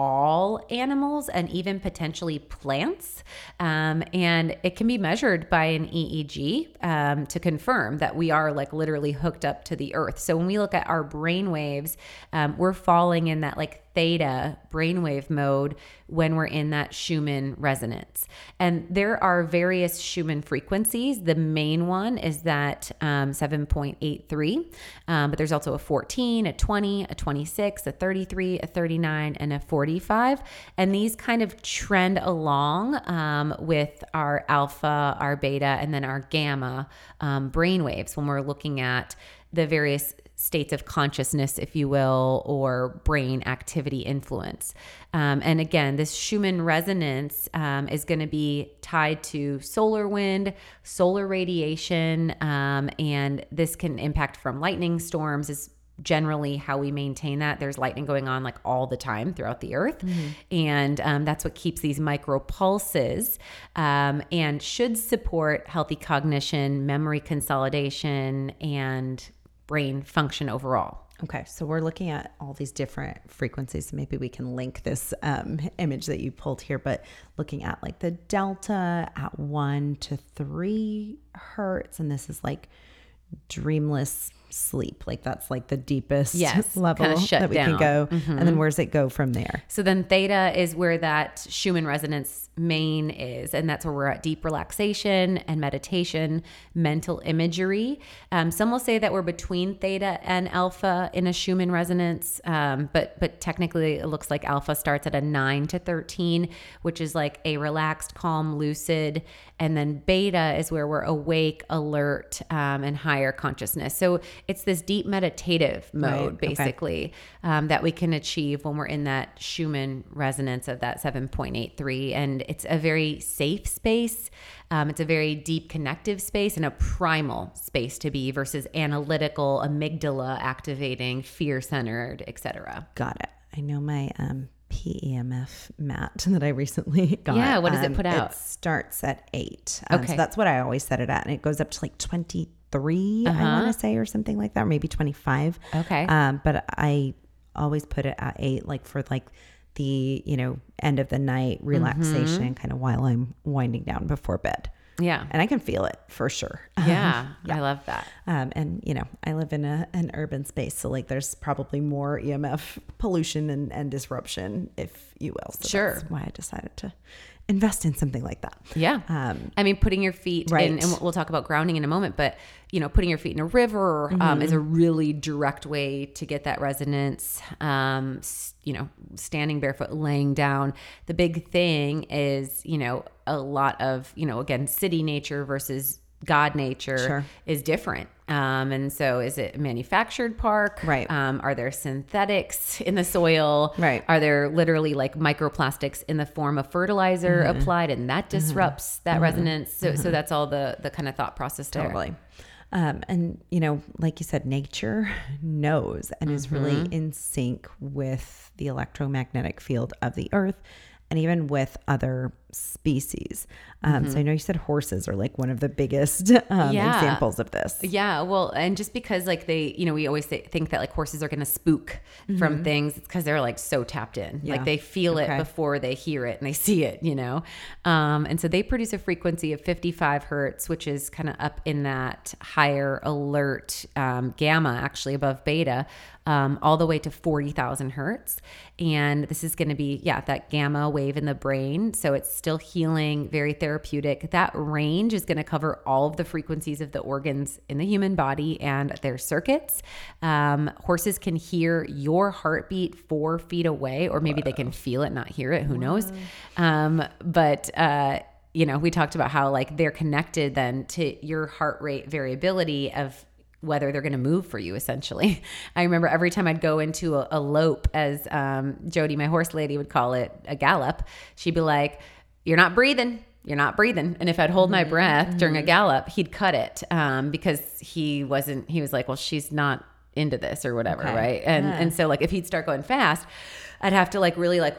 all animals and even potentially plants. Um, and it can be measured by an E E G um, to confirm that we are like literally hooked up to the earth. So when we look at our brain waves, um, we're falling in that like theta brainwave mode when we're in that Schumann resonance. And there are various Schumann frequencies. The main one is that um, seven point eight three, um, but there's also a fourteen, a twenty, a twenty-six, a thirty-three, a thirty-nine, and a forty-five. And these kind of trend along um, with our alpha, our beta, and then our gamma um, brainwaves when we're looking at the various states of consciousness, if you will, or brain activity influence. Um, and again, this Schumann resonance um, is going to be tied to solar wind, solar radiation, um, and this can impact from lightning storms is generally how we maintain that. There's lightning going on like all the time throughout the earth. Mm-hmm. And um, that's what keeps these micro pulses um, and should support healthy cognition, memory consolidation, and brain function overall. Okay, so we're looking at all these different frequencies. Maybe we can link this um, image that you pulled here, but looking at like the delta at one to three hertz, and this is like dreamless sleep. Like that's like the deepest yes, level kind of shut that we down. can go. Mm-hmm. And then where's it go from there? So then theta is where that Schumann resonance main is. And that's where we're at deep relaxation and meditation, mental imagery. Um, some will say that we're between theta and alpha in a Schumann resonance. Um, but, but technically it looks like alpha starts at a nine to thirteen, which is like a relaxed, calm, lucid. And then beta is where we're awake, alert, um, and higher consciousness. So it's this deep meditative mode, Right, okay. basically, um, that we can achieve when we're in that Schumann resonance of that seven point eight three. And it's a very safe space. Um, it's a very deep connective space and a primal space to be versus analytical, amygdala activating, fear centered, et cetera. Got it. I know my um, P E M F mat that I recently got. Yeah, what does it um, put out? It starts at eight. Um, Okay. So that's what I always set it at. And it goes up to like twenty-three, Uh-huh. I want to say, or something like that, or maybe twenty-five. Okay. Um, but I always put it at eight, like for like the, you know, end of the night relaxation, Mm-hmm. kind of while I'm winding down before bed. Yeah. And I can feel it for sure. Yeah. I love that. Um, and you know, I live in a, an urban space, so like there's probably more E M F pollution and, and disruption, if you will. So Sure. that's why I decided to invest in something like that. Yeah. Um, I mean, putting your feet Right. in, and we'll talk about grounding in a moment, but you know, putting your feet in a river um, Mm-hmm. is a really direct way to get that resonance. Um, s- you know, standing barefoot, laying down. The big thing is, you know, a lot of, you know, again, city nature versus God nature Sure. is different. Um, and so is it a manufactured park? Right. Um, are there synthetics in the soil? Right. Are there literally like microplastics in the form of fertilizer Mm-hmm. applied, and that disrupts that resonance? So, so that's all the, the kind of thought process there. Totally. Um, and, you know, like you said, nature knows and is really Mm-hmm. in sync with the electromagnetic field of the earth and even with other species. Um, So I know you said horses are like one of the biggest um, Yeah. examples of this. Yeah, well, and just because like they, you know, we always th- think that like horses are going to spook from things, it's because they're like so tapped in. Yeah. Like they feel Okay. it before they hear it and they see it, you know? Um, and so they produce a frequency of fifty-five hertz, which is kind of up in that higher alert um, gamma, actually above beta, um, all the way to forty thousand hertz. And this is going to be, yeah, that gamma wave in the brain. So it's still healing, very therapeutic. That range is going to cover all of the frequencies of the organs in the human body and their circuits. Um, horses can hear your heartbeat four feet away, or maybe they can feel it, not hear it. Who knows? Um, but, uh, you know, we talked about how like they're connected then to your heart rate variability of whether they're going to move for you, essentially. I remember every time I'd go into a, a lope, as um, Jody, my horse lady, would call it, a gallop, she'd be like, you're not breathing. You're not breathing. And if I'd hold my breath mm-hmm. during a gallop, he'd cut it um, because he wasn't, he was like, well, she's not into this or whatever. Okay. Right. And, Yeah. and so like, if he'd start going fast, I'd have to like really like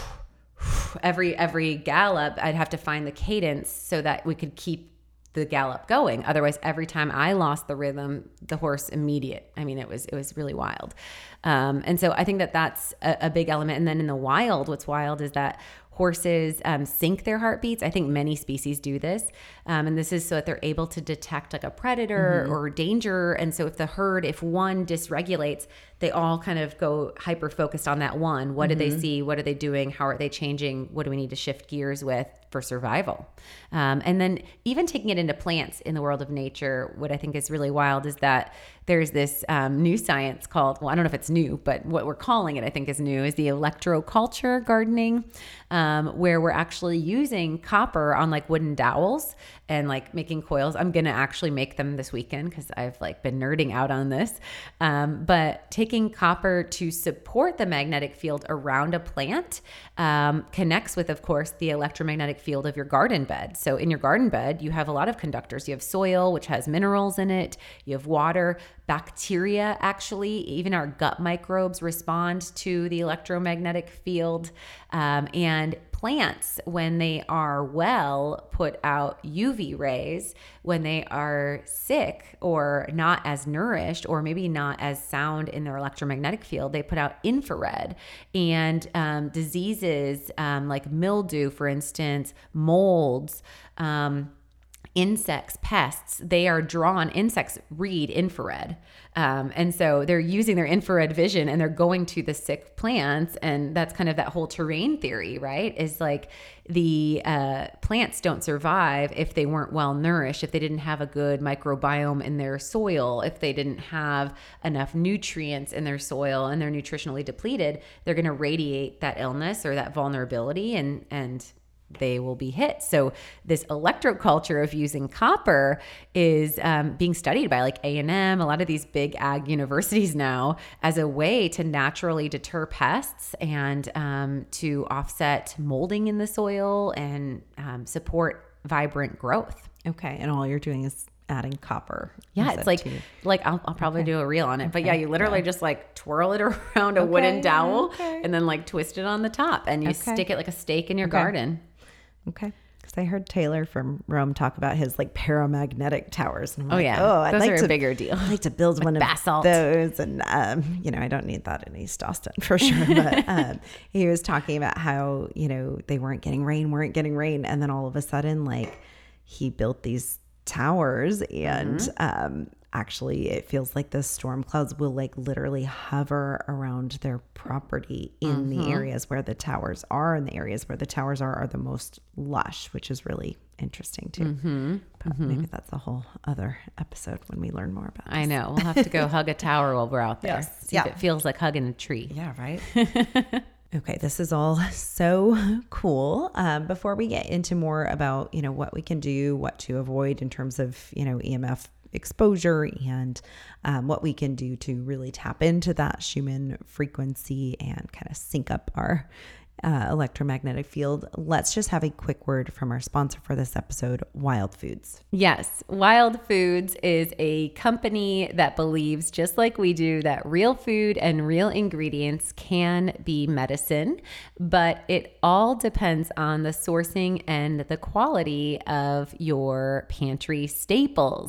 every, every gallop, I'd have to find the cadence so that we could keep the gallop going. Otherwise, every time I lost the rhythm, the horse immediate. I mean, it was, it was really wild. Um, and so I think that that's a, a big element. And then in the wild, what's wild is that horses um, sync their heartbeats. I think many species do this. Um, and this is so that they're able to detect like a predator mm-hmm. or danger. And so if the herd, if one dysregulates, they all kind of go hyper focused on that one. What mm-hmm. did they see? What are they doing? How are they changing? What do we need to shift gears with for survival? Um, and then even taking it into plants in the world of nature, what I think is really wild is that there's this um, new science called, well, I don't know if it's new, but what we're calling it, I think is new, is the electroculture gardening, um, where we're actually using copper on like wooden dowels and like making coils. I'm going to actually make them this weekend because I've like been nerding out on this. Um, but taking copper to support the magnetic field around a plant um, connects with, of course, the electromagnetic field of your garden bed. So in your garden bed, you have a lot of conductors. You have soil, which has minerals in it. You have water. Bacteria, actually, even our gut microbes respond to the electromagnetic field. Um, and plants, when they are well, put out U V rays. When they are sick or not as nourished, or maybe not as sound in their electromagnetic field, they put out infrared. And um, diseases um, like mildew, for instance, molds, um, insects, pests, they are drawn, insects read infrared. Um, and so they're using their infrared vision and they're going to the sick plants. And that's kind of that whole terrain theory, right? Is like the uh, plants don't survive if they weren't well nourished, if they didn't have a good microbiome in their soil, if they didn't have enough nutrients in their soil and they're nutritionally depleted, they're going to radiate that illness or that vulnerability and, and they will be hit. So this electroculture of using copper is um, being studied by like A and M, a lot of these big ag universities now, as a way to naturally deter pests and um, to offset molding in the soil and um, support vibrant growth. Okay. And all you're doing is adding copper. Yeah, it's like, to... like I'll, I'll probably okay. do a reel on it, okay. but yeah, you literally yeah. just like twirl it around a okay. wooden dowel okay. and then like twist it on the top and you okay. stick it like a stake in your okay. garden. Okay. Because I heard Taylor from Rome talk about his like paramagnetic towers. And I'm oh like, yeah. Oh, I'd those like are to, a bigger deal. I'd like to build like one basalt. of those. And, um, you know, I don't need that in East Austin for sure. But um, he was talking about how, you know, they weren't getting rain, weren't getting rain. And then all of a sudden, like he built these towers and mm-hmm. um actually it feels like the storm clouds will like literally hover around their property in mm-hmm. the areas where the towers are, and the areas where the towers are are the most lush, which is really interesting too. Mm-hmm. But mm-hmm. maybe that's a whole other episode when we learn more about this. I know, we'll have to go hug a tower while we're out there. Yes. See yeah. if it feels like hugging a tree. Yeah, right. Okay, this is all so cool. Um, before we get into more about, you know, what we can do, what to avoid in terms of, you know, E M F exposure and um, what we can do to really tap into that Schumann frequency and kind of sync up our uh, electromagnetic field, let's just have a quick word from our sponsor for this episode, Wild Foods. Yes, Wild Foods is a company that believes, just like we do, that real food and real ingredients can be medicine, but it all depends on the sourcing and the quality of your pantry staples.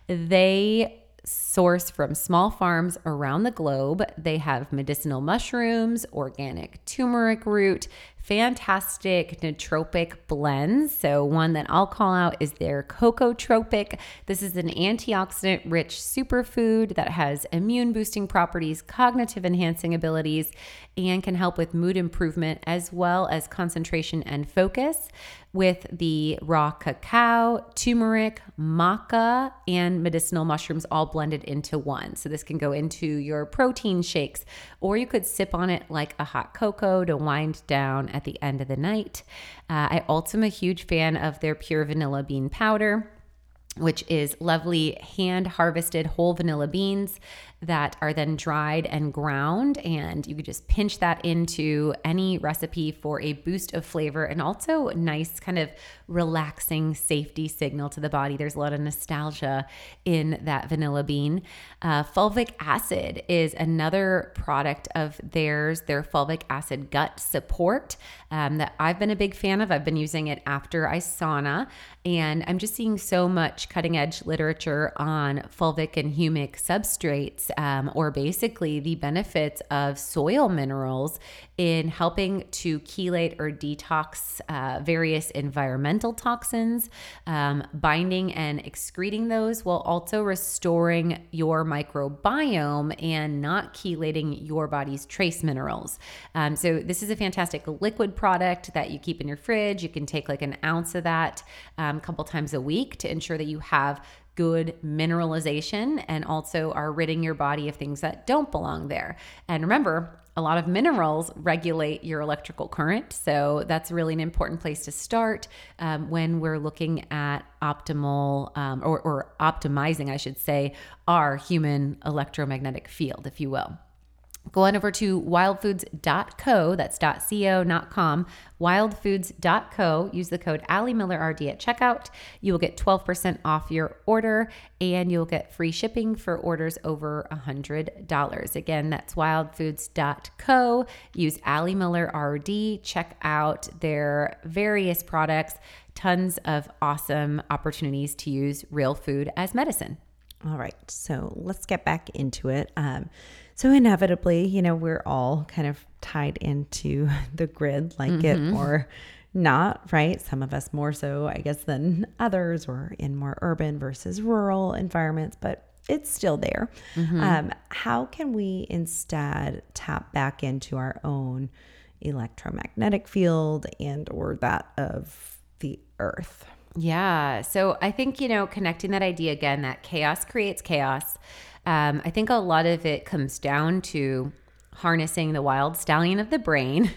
They source from small farms around the globe. They have medicinal mushrooms, organic turmeric root, fantastic nootropic blends. So one that I'll call out is their Cocotropic. This is an antioxidant rich superfood that has immune boosting properties, cognitive enhancing abilities, and can help with mood improvement as well as concentration and focus, with the raw cacao, turmeric, maca, and medicinal mushrooms all blended into one. So this can go into your protein shakes, or you could sip on it like a hot cocoa to wind down at the end of the night. Uh, I also am a huge fan of their pure vanilla bean powder, which is lovely hand harvested whole vanilla beans that are then dried and ground, and you could just pinch that into any recipe for a boost of flavor and also a nice kind of relaxing safety signal to the body. There's a lot of nostalgia in that vanilla bean. Uh, fulvic acid is another product of theirs, their fulvic acid gut support um, that I've been a big fan of. I've been using it after I sauna, and I'm just seeing so much cutting edge literature on fulvic and humic substrates. Um, or basically the benefits of soil minerals in helping to chelate or detox uh, various environmental toxins, um, binding and excreting those, while also restoring your microbiome and not chelating your body's trace minerals. Um, so this is a fantastic liquid product that you keep in your fridge. You can take like an ounce of that um, a couple times a week to ensure that you have good mineralization and also are ridding your body of things that don't belong there. And remember, a lot of minerals regulate your electrical current. So that's really an important place to start um, when we're looking at optimal um, or, or optimizing, I should say, our human electromagnetic field, if you will. Go on over to wildfoods dot co, that's .co, not com, wildfoods dot co. Use the code Allie Miller R D at checkout. You will get twelve percent off your order, and you'll get free shipping for orders over one hundred dollars. Again, that's wildfoods dot co. Use Allie Miller R D. Check out their various products. Tons of awesome opportunities to use real food as medicine. All right, so let's get back into it. Um, so inevitably, you know, we're all kind of tied into the grid, like mm-hmm. it or not, right? Some of us more so, I guess, than others, or in more urban versus rural environments, but it's still there. Mm-hmm. Um, how can we instead tap back into our own electromagnetic field and or that of the earth? Yeah. So I think, you know, connecting that idea again, that chaos creates chaos. Um, I think a lot of it comes down to harnessing the wild stallion of the brain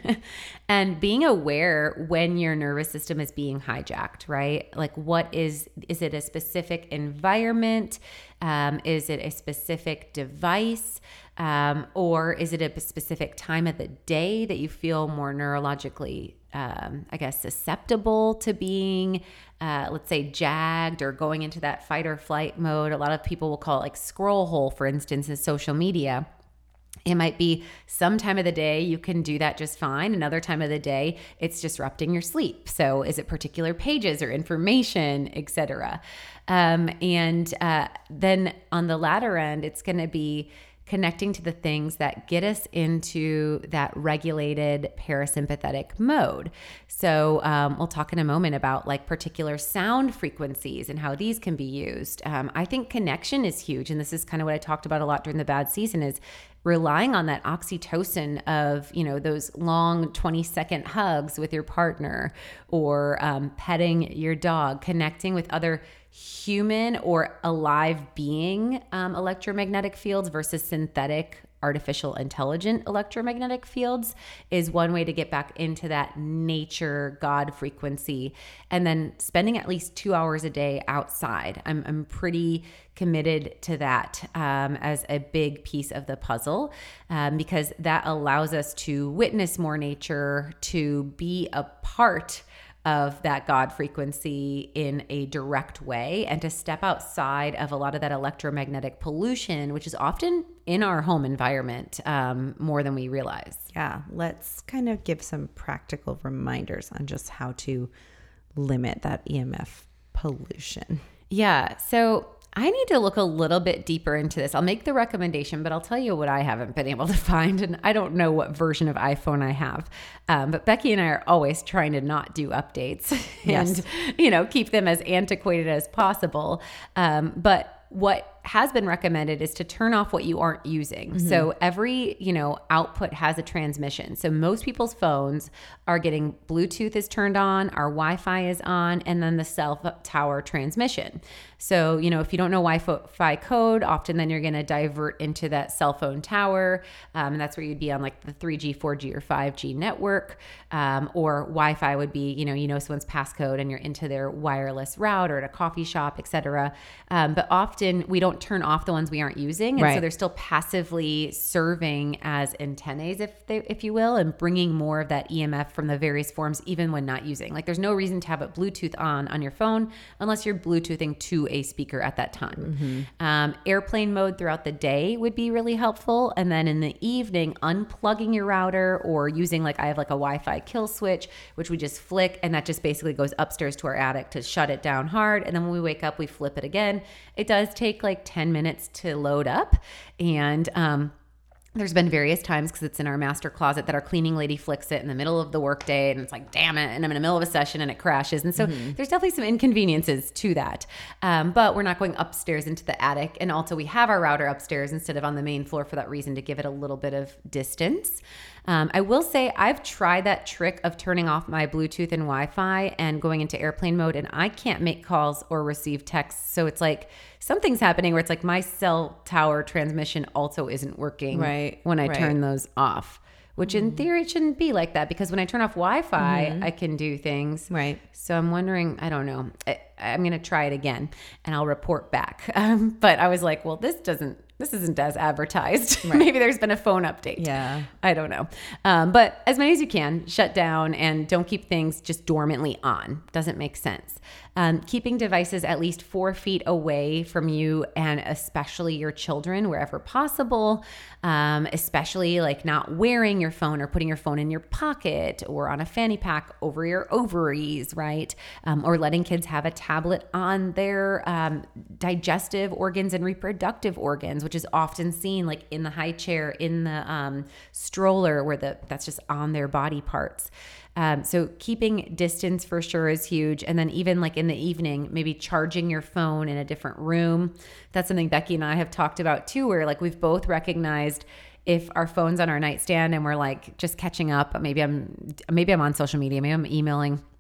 and being aware when your nervous system is being hijacked, right? Like what is, is it a specific environment? Um, is it a specific device? Um, or is it a specific time of the day that you feel more neurologically, um, I guess, susceptible to being, uh, let's say, jagged or going into that fight or flight mode? A lot of people will call it like scroll hole, for instance, in social media. It might be some time of the day you can do that just fine. Another time of the day, it's disrupting your sleep. So is it particular pages or information, et cetera? Um, and uh, then on the latter end, it's going to be connecting to the things that get us into that regulated parasympathetic mode. So um, we'll talk in a moment about like particular sound frequencies and how these can be used. Um, I think connection is huge. And this is kind of what I talked about a lot during the bad season, is relying on that oxytocin of, you know, those long twenty second hugs with your partner, or um, petting your dog, connecting with other human or alive being um, electromagnetic fields versus synthetic artificial intelligent electromagnetic fields is one way to get back into that nature God frequency. And then spending at least two hours a day outside. I'm, I'm pretty committed to that um, as a big piece of the puzzle, um, because that allows us to witness more nature, to be a part of that God frequency in a direct way, and to step outside of a lot of that electromagnetic pollution, which is often in our home environment um, more than we realize. Yeah, let's kind of give some practical reminders on just how to limit that E M F pollution. Yeah, so I need to look a little bit deeper into this. I'll make the recommendation, but I'll tell you what I haven't been able to find. And I don't know what version of iPhone I have. Um, but Becky and I are always trying to not do updates Yes. and, you know, keep them as antiquated as possible. Um, but what has been recommended is to turn off what you aren't using. Mm-hmm. So every, you know, output has a transmission. So most people's phones are getting Bluetooth is turned on, our Wi-Fi is on, and then the cell tower transmission. So, you know, if you don't know Wi-Fi code, often then you're going to divert into that cell phone tower. Um, and that's where you'd be on like the three G, four G, or five G network. Um, or Wi-Fi would be, you know, you know someone's passcode and you're into their wireless route or at a coffee shop, et cetera. Um, but often we don't turn off the ones we aren't using. And right. so they're still passively serving as antennas, if they, if you will, and bringing more of that E M F from the various forms, even when not using. Like there's no reason to have it Bluetooth on on your phone unless you're Bluetoothing to a speaker at that time. Mm-hmm. Um, airplane mode throughout the day would be really helpful. And then in the evening, unplugging your router or using like, I have like a Wi-Fi kill switch, which we just flick, and that just basically goes upstairs to our attic to shut it down hard. And then when we wake up, we flip it again. It does take like ten minutes to load up. And, um, there's been various times, because it's in our master closet, that our cleaning lady flicks it in the middle of the workday, and it's like, damn it, and I'm in the middle of a session and it crashes. And so mm-hmm. there's definitely some inconveniences to that. Um, but we're not going upstairs into the attic. And also we have our router upstairs instead of on the main floor for that reason, to give it a little bit of distance. Um, I will say I've tried that trick of turning off my Bluetooth and Wi-Fi and going into airplane mode, and I can't make calls or receive texts. So it's like something's happening where it's like my cell tower transmission also isn't working right, when I right. turn those off, which in theory shouldn't be like that, because when I turn off Wi-Fi, mm-hmm. I can do things. Right. So I'm wondering, I don't know. I, I'm going to try it again and I'll report back. Um, but I was like, well, this doesn't, this isn't as advertised. Right. Maybe there's been a phone update. Yeah. I don't know. Um, but as many as you can, shut down and don't keep things just dormantly on. Doesn't make sense. Um, keeping devices at least four feet away from you, and especially your children wherever possible. Um, especially like not wearing your phone or putting your phone in your pocket or on a fanny pack over your ovaries, right? Um, or letting kids have a tablet on their um, digestive organs and reproductive organs, which is often seen like in the high chair, in the um, stroller, where the that's just on their body parts. Um, so keeping distance for sure is huge. And then even like in the evening, maybe charging your phone in a different room. That's something Becky and I have talked about too, where like we've both recognized if our phone's on our nightstand and we're like just catching up, maybe I'm, maybe I'm on social media, maybe I'm emailing,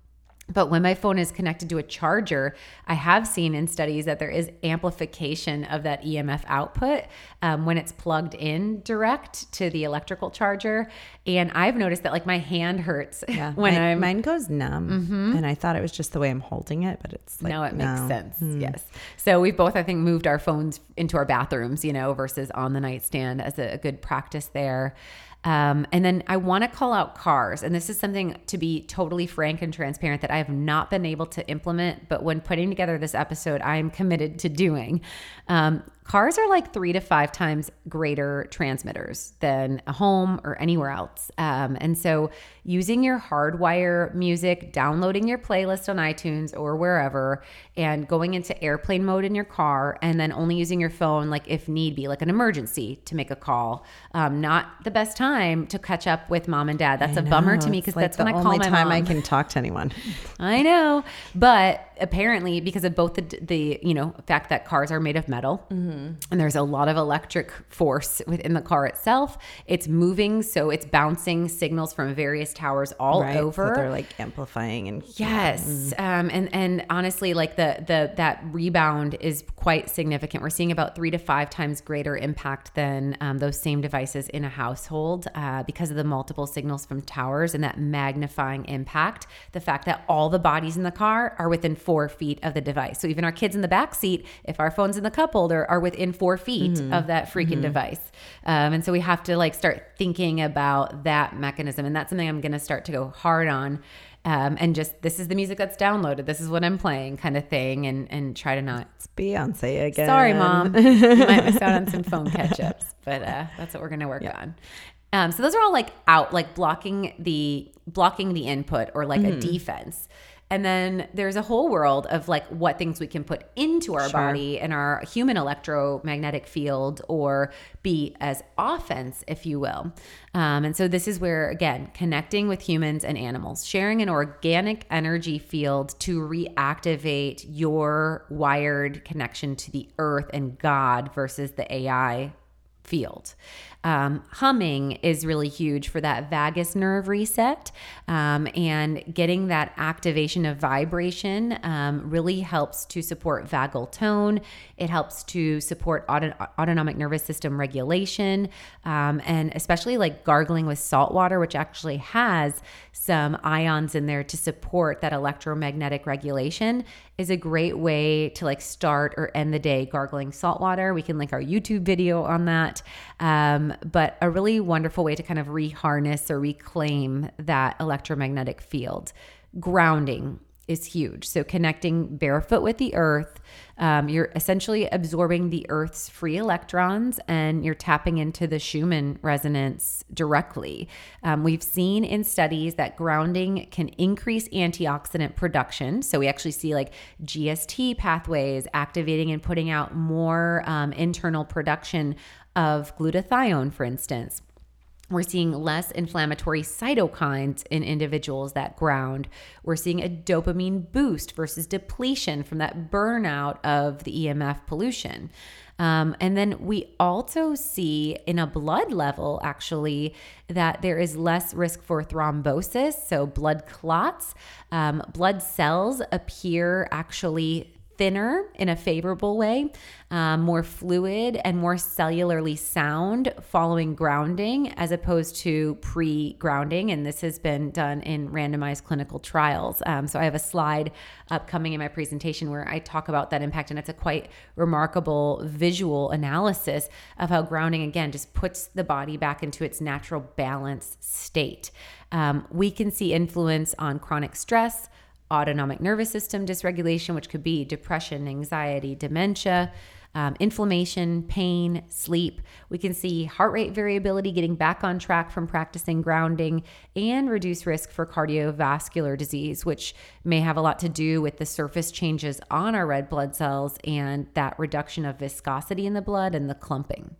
But when my phone is connected to a charger, I have seen in studies that there is amplification of that E M F output um, when it's plugged in direct to the electrical charger. And I've noticed that like my hand hurts Yeah, when my, I'm... mine goes numb. Mm-hmm. And I thought it was just the way I'm holding it, but it's like, no, it no. makes sense. Mm. Yes. So we've both, I think, moved our phones into our bathrooms, you know, versus on the nightstand as a, a good practice there. Um, and then I want to call out cars. And this is something, to be totally frank and transparent, that I have not been able to implement, but when putting together this episode, I am committed to doing. Um, cars are like three to five times greater transmitters than a home or anywhere else. Um, and so using your hardwire music, downloading your playlist on iTunes or wherever, and going into airplane mode in your car, and then only using your phone, like if need be, like an emergency to make a call. Um, not the best time to catch up with mom and dad. That's I a bummer know. to me It's because like that's when I call the my only time mom. I can talk to anyone. I know, but apparently because of both the, the you know, fact that cars are made of metal, mm-hmm. and there's a lot of electric force within the car itself, it's moving, so it's bouncing signals from various towers all Right, over. so they're like amplifying and Yes. Um, and, and honestly, like the, the, that rebound is quite significant. We're seeing about three to five times greater impact than um, those same devices in a household uh, because of the multiple signals from towers and that magnifying impact. The fact that all the bodies in the car are within four feet of the device. So even our kids in the back seat, if our phone's in the cup holder, are within four feet mm-hmm. of that freaking mm-hmm. device. Um, and so we have to like start thinking about that mechanism. And that's something I'm going to start to go hard on. Um, and just, this is the music that's downloaded. This is what I'm playing kind of thing. And, and try to not. It's Beyonce again. Sorry, Mom. You might miss out on some phone catch-ups, but uh, that's what we're going to work yeah. on. Um, so those are all like out, like blocking the, blocking the input or like mm. a defense. And then there's a whole world of like what things we can put into our Sure. body and our human electromagnetic field, or be as offense, if you will. Um, and so this is where, again, connecting with humans and animals, sharing an organic energy field to reactivate your wired connection to the earth and God versus the A I field. Um, humming is really huge for that vagus nerve reset, um, and getting that activation of vibration um, really helps to support vagal tone. It helps to support auto- autonomic nervous system regulation, um, and especially like gargling with salt water, which actually has some ions in there to support that electromagnetic regulation, is a great way to like start or end the day gargling salt water. We can link our YouTube video on that. Um, but a really wonderful way to kind of reharness or reclaim that electromagnetic field. Grounding is huge. So connecting barefoot with the earth, um, you're essentially absorbing the earth's free electrons and you're tapping into the Schumann resonance directly. Um, we've seen in studies that grounding can increase antioxidant production. So we actually see like G S T pathways activating and putting out more um, internal production of glutathione, for instance. We're seeing less inflammatory cytokines in individuals that ground. We're seeing a dopamine boost versus depletion from that burnout of the E M F pollution. Um, and then we also see in a blood level, actually, that there is less risk for thrombosis, so blood clots. Um, blood cells appear actually thinner in a favorable way, um, more fluid and more cellularly sound following grounding as opposed to pre-grounding. And this has been done in randomized clinical trials. Um, so I have a slide upcoming in my presentation where I talk about that impact. And it's a quite remarkable visual analysis of how grounding, again, just puts the body back into its natural balanced state. Um, we can see influence on chronic stress, autonomic nervous system dysregulation, which could be depression, anxiety, dementia, um, inflammation, pain, sleep. We can see heart rate variability getting back on track from practicing grounding, and reduce risk for cardiovascular disease, which may have a lot to do with the surface changes on our red blood cells and that reduction of viscosity in the blood and the clumping.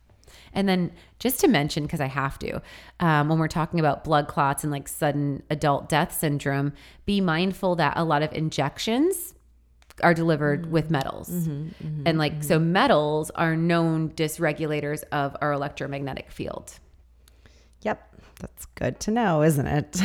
And then just to mention, because I have to, um, when we're talking about blood clots and like sudden adult death syndrome, be mindful that a lot of injections are delivered mm-hmm. with metals. Mm-hmm, mm-hmm, and like, mm-hmm. so metals are known dysregulators of our electromagnetic field. Yep. That's good to know, isn't it?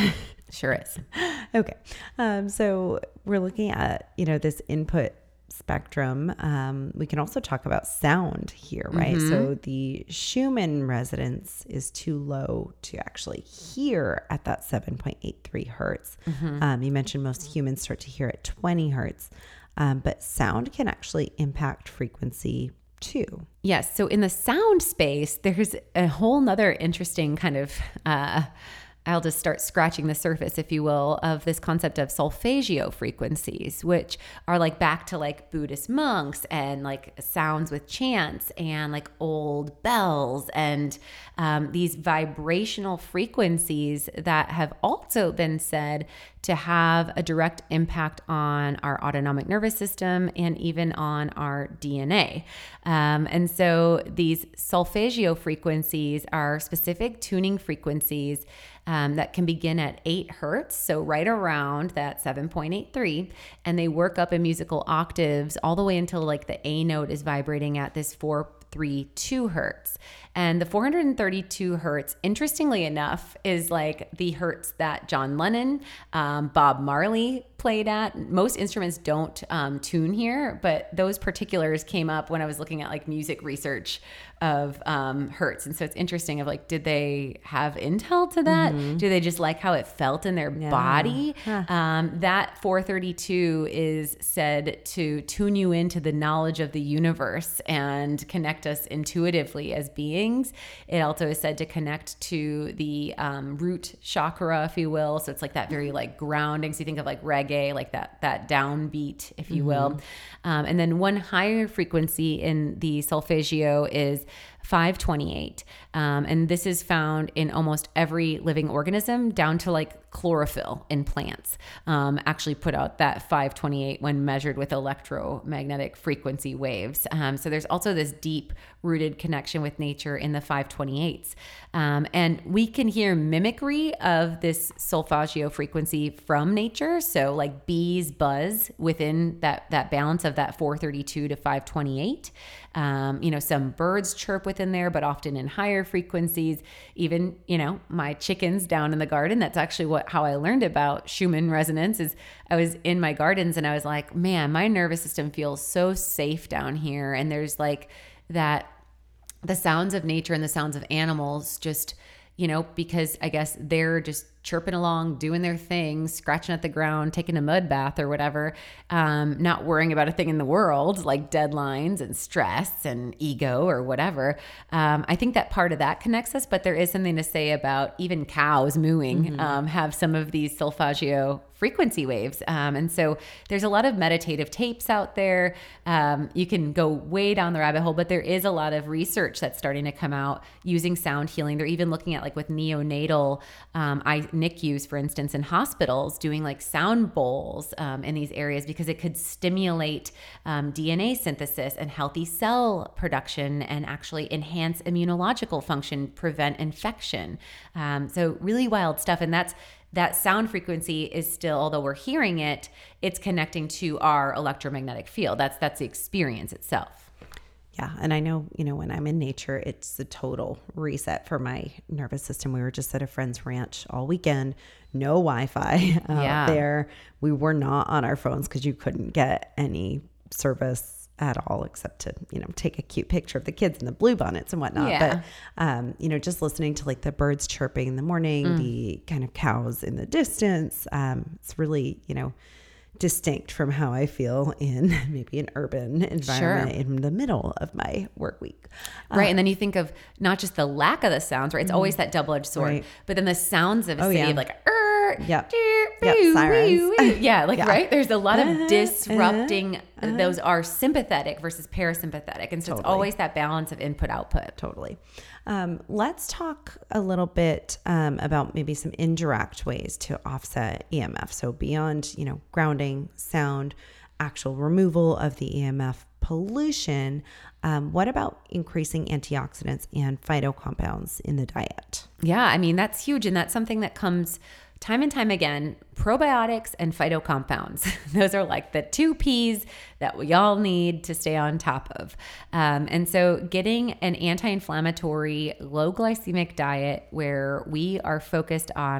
Sure is. Okay. Um, so we're looking at, you know, this input spectrum. Um, we can also talk about sound here, right? Mm-hmm. So the Schumann resonance is too low to actually hear at that seven point eight three hertz. Mm-hmm. Um, you mentioned most humans start to hear at twenty hertz, um, but sound can actually impact frequency too. Yes. So in the sound space, there's a whole nother interesting kind of, uh, I'll just start scratching the surface, if you will, of this concept of solfeggio frequencies, which are like back to like Buddhist monks and like sounds with chants and like old bells and um, these vibrational frequencies that have also been said to have a direct impact on our autonomic nervous system and even on our D N A. Um, and so these solfeggio frequencies are specific tuning frequencies um, that can begin at eight hertz, so right around that seven point eight three, and they work up in musical octaves all the way until like the A note is vibrating at this four thirty-two hertz. And the four hundred thirty-two hertz, interestingly enough, is like the hertz that John Lennon, um, Bob Marley played at. Most instruments don't um, tune here, but those particulars came up when I was looking at like music research of um, hertz. And so it's interesting of like, did they have intel to that? Mm-hmm. Do they just like how it felt in their yeah. body? Huh. Um, that four thirty-two is said to tune you into the knowledge of the universe and connect us intuitively as beings. It also is said to connect to the um, root chakra, if you will. So it's like that very like grounding. So you think of like reggae, like that that downbeat, if you mm-hmm. will. Um, and then one higher frequency in the solfeggio is five twenty-eight. Um, and this is found in almost every living organism, down to like chlorophyll in plants, um, actually put out that five twenty-eight when measured with electromagnetic frequency waves. Um, so there's also this deep rooted connection with nature in the five twenty-eights. Um, and we can hear mimicry of this solfeggio frequency from nature. So like bees buzz within that, that balance of that four thirty-two to five twenty-eight. Um, you know, some birds chirp within there, but often in higher frequencies. Even, you know, my chickens down in the garden, that's actually what how I learned about Schumann resonance. Is I was in my gardens and I was like, man, my nervous system feels so safe down here. And there's like that, the sounds of nature and the sounds of animals just, you know, because I guess they're just chirping along, doing their thing, scratching at the ground, taking a mud bath or whatever, um, not worrying about a thing in the world like deadlines and stress and ego or whatever. Um, I think that part of that connects us, but there is something to say about even cows mooing, mm-hmm. um, have some of these solfeggio frequency waves. Um, and so there's a lot of meditative tapes out there. Um, you can go way down the rabbit hole, but there is a lot of research that's starting to come out using sound healing. They're even looking at like with neonatal, um, I, N I C Us, for instance, in hospitals, doing like sound bowls um, in these areas because it could stimulate um, D N A synthesis and healthy cell production and actually enhance immunological function, prevent infection. Um, so really wild stuff. And that's that sound frequency is still, although we're hearing it, it's connecting to our electromagnetic field. That's that's the experience itself. Yeah. And I know, you know, when I'm in nature, it's a total reset for my nervous system. We were just at a friend's ranch all weekend, no Wi-Fi out yeah. there. We were not on our phones because you couldn't get any service at all except to, you know, take a cute picture of the kids in the blue bonnets and whatnot. Yeah. But, um, you know, just listening to like the birds chirping in the morning, mm. the kind of cows in the distance, um, it's really, you know, distinct from how I feel in maybe an urban environment sure. in the middle of my work week. Right. Uh, and then you think of not just the lack of the sounds, right? It's mm-hmm. always that double-edged sword, right. but then the sounds of a oh, city yeah. of like, er, yep. yep, sirens. yeah, like, yeah. right? There's a lot of uh-huh, disrupting. uh-huh. Those are sympathetic versus parasympathetic. And so totally. It's always that balance of input-output. Totally. Um, let's talk a little bit um, about maybe some indirect ways to offset E M F. So beyond, you know, grounding, sound, actual removal of the E M F pollution, um, what about increasing antioxidants and phytocompounds in the diet? Yeah, I mean, that's huge. And that's something that comes time and time again. Probiotics and phytocompounds. Those are like the two P's that we all need to stay on top of. Um, and so getting an anti-inflammatory, low glycemic diet where we are focused on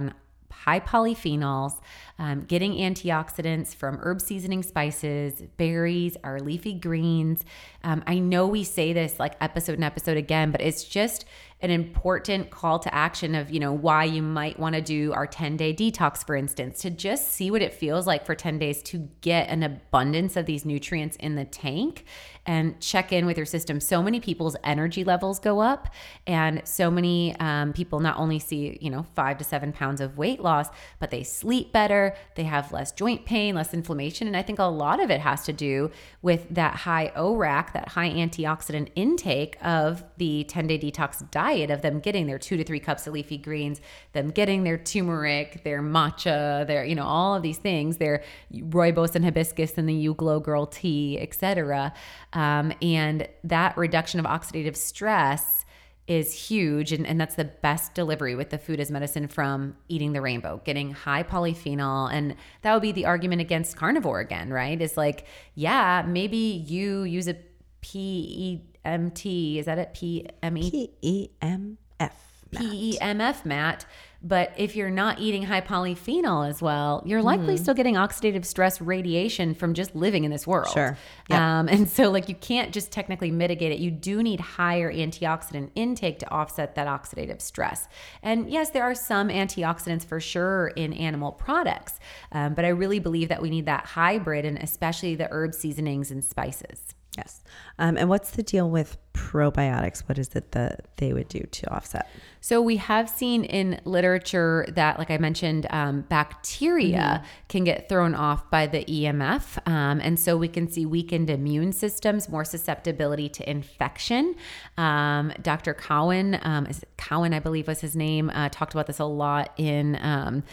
high polyphenols, um, getting antioxidants from herb seasoning spices, berries, our leafy greens. Um, I know we say this like episode and episode again, but it's just an important call to action of, you know, why you might want to do our ten day detox, for instance, to just see what it feels like for ten days to get an abundance of these nutrients in the tank and check in with your system. So many people's energy levels go up, and so many um, people not only see, you know, five to seven pounds of weight loss, but they sleep better, they have less joint pain, less inflammation. And I think a lot of it has to do with that high O R A C, that high antioxidant intake of the ten day detox diet, of them getting their two to three cups of leafy greens, them getting their turmeric, their matcha, their, you know, all of these things, their rooibos and hibiscus and the You Glow Girl tea, et cetera. Um, and that reduction of oxidative stress is huge. And, and that's the best delivery with the food as medicine from Eating the Rainbow, getting high polyphenol. And that would be the argument against carnivore again, right? It's like, yeah, maybe you use a P E M T, is that it? P M E? P E M F. P E M F, Matt. But if you're not eating high polyphenol as well, you're likely mm-hmm. still getting oxidative stress radiation from just living in this world. Sure. Yep. Um, and so like you can't just technically mitigate it. You do need higher antioxidant intake to offset that oxidative stress. And yes, there are some antioxidants for sure in animal products, um, but I really believe that we need that hybrid, and especially the herb seasonings and spices. Yes. Um, and what's the deal with probiotics? What is it that they would do to offset? So we have seen in literature that, like I mentioned, um, bacteria mm-hmm. can get thrown off by the E M F. Um, and so we can see weakened immune systems, more susceptibility to infection. Um, Doctor Cowan, um, is it Cowan, I believe was his name, uh, talked about this a lot in um,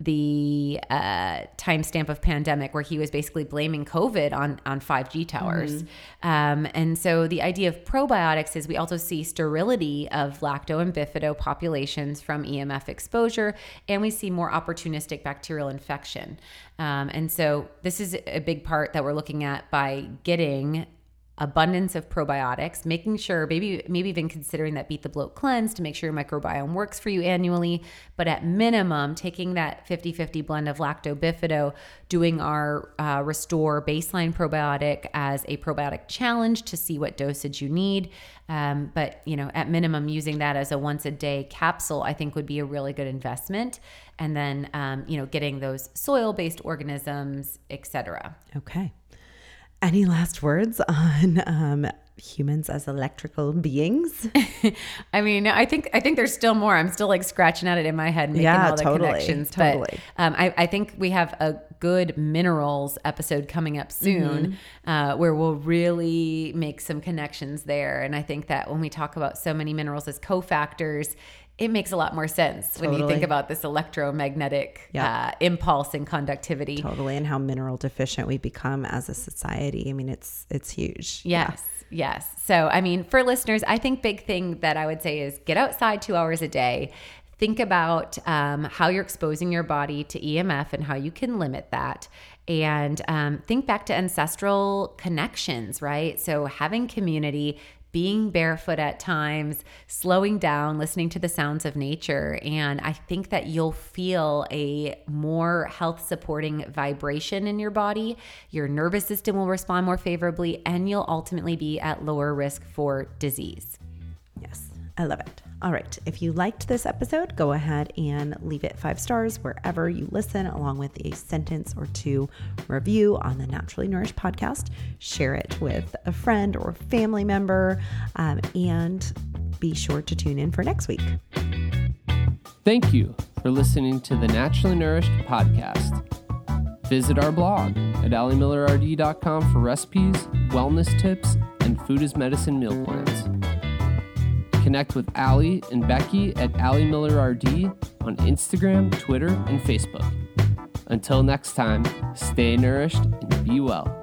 the uh, timestamp of pandemic, where he was basically blaming COVID on, on five G towers. Mm-hmm. Um, and so the idea of probiotics is we also see sterility of lacto and bifido populations from E M F exposure, and we see more opportunistic bacterial infection. Um, and so this is a big part that we're looking at by getting abundance of probiotics, making sure, maybe maybe even considering that Beat the Bloat cleanse to make sure your microbiome works for you annually, but at minimum, taking that fifty-fifty blend of lacto bifido, doing our uh, Restore baseline probiotic as a probiotic challenge to see what dosage you need. Um, but, you know, at minimum, using that as a once a day capsule, I think would be a really good investment. And then, um, you know, getting those soil-based organisms, et cetera. Okay. Any last words on um, humans as electrical beings? I mean, I think I think there's still more. I'm still like scratching at it in my head, making yeah, all the totally, connections. Totally. But um, I, I think we have a good minerals episode coming up soon, mm-hmm. uh, where we'll really make some connections there. And I think that when we talk about so many minerals as cofactors, it makes a lot more sense totally. When you think about this electromagnetic yep. uh, impulse and conductivity. Totally. And how mineral deficient we become as a society. I mean, it's it's huge. Yes. Yeah. Yes. So, I mean, for listeners, I think big thing that I would say is get outside two hours a day. Think about um, how you're exposing your body to E M F and how you can limit that. And um, think back to ancestral connections, right? So having community, being barefoot at times, slowing down, listening to the sounds of nature. And I think that you'll feel a more health supporting vibration in your body. Your nervous system will respond more favorably, and you'll ultimately be at lower risk for disease. Yes, I love it. All right. If you liked this episode, go ahead and leave it five stars wherever you listen, along with a sentence or two review on the Naturally Nourished podcast. Share it with a friend or family member, um, and be sure to tune in for next week. Thank you for listening to the Naturally Nourished podcast. Visit our blog at ali miller r d dot com for recipes, wellness tips, and food as medicine meal plans. Connect with Ali and Becky at Ali Miller R D on Instagram, Twitter, and Facebook. Until next time, stay nourished and be well.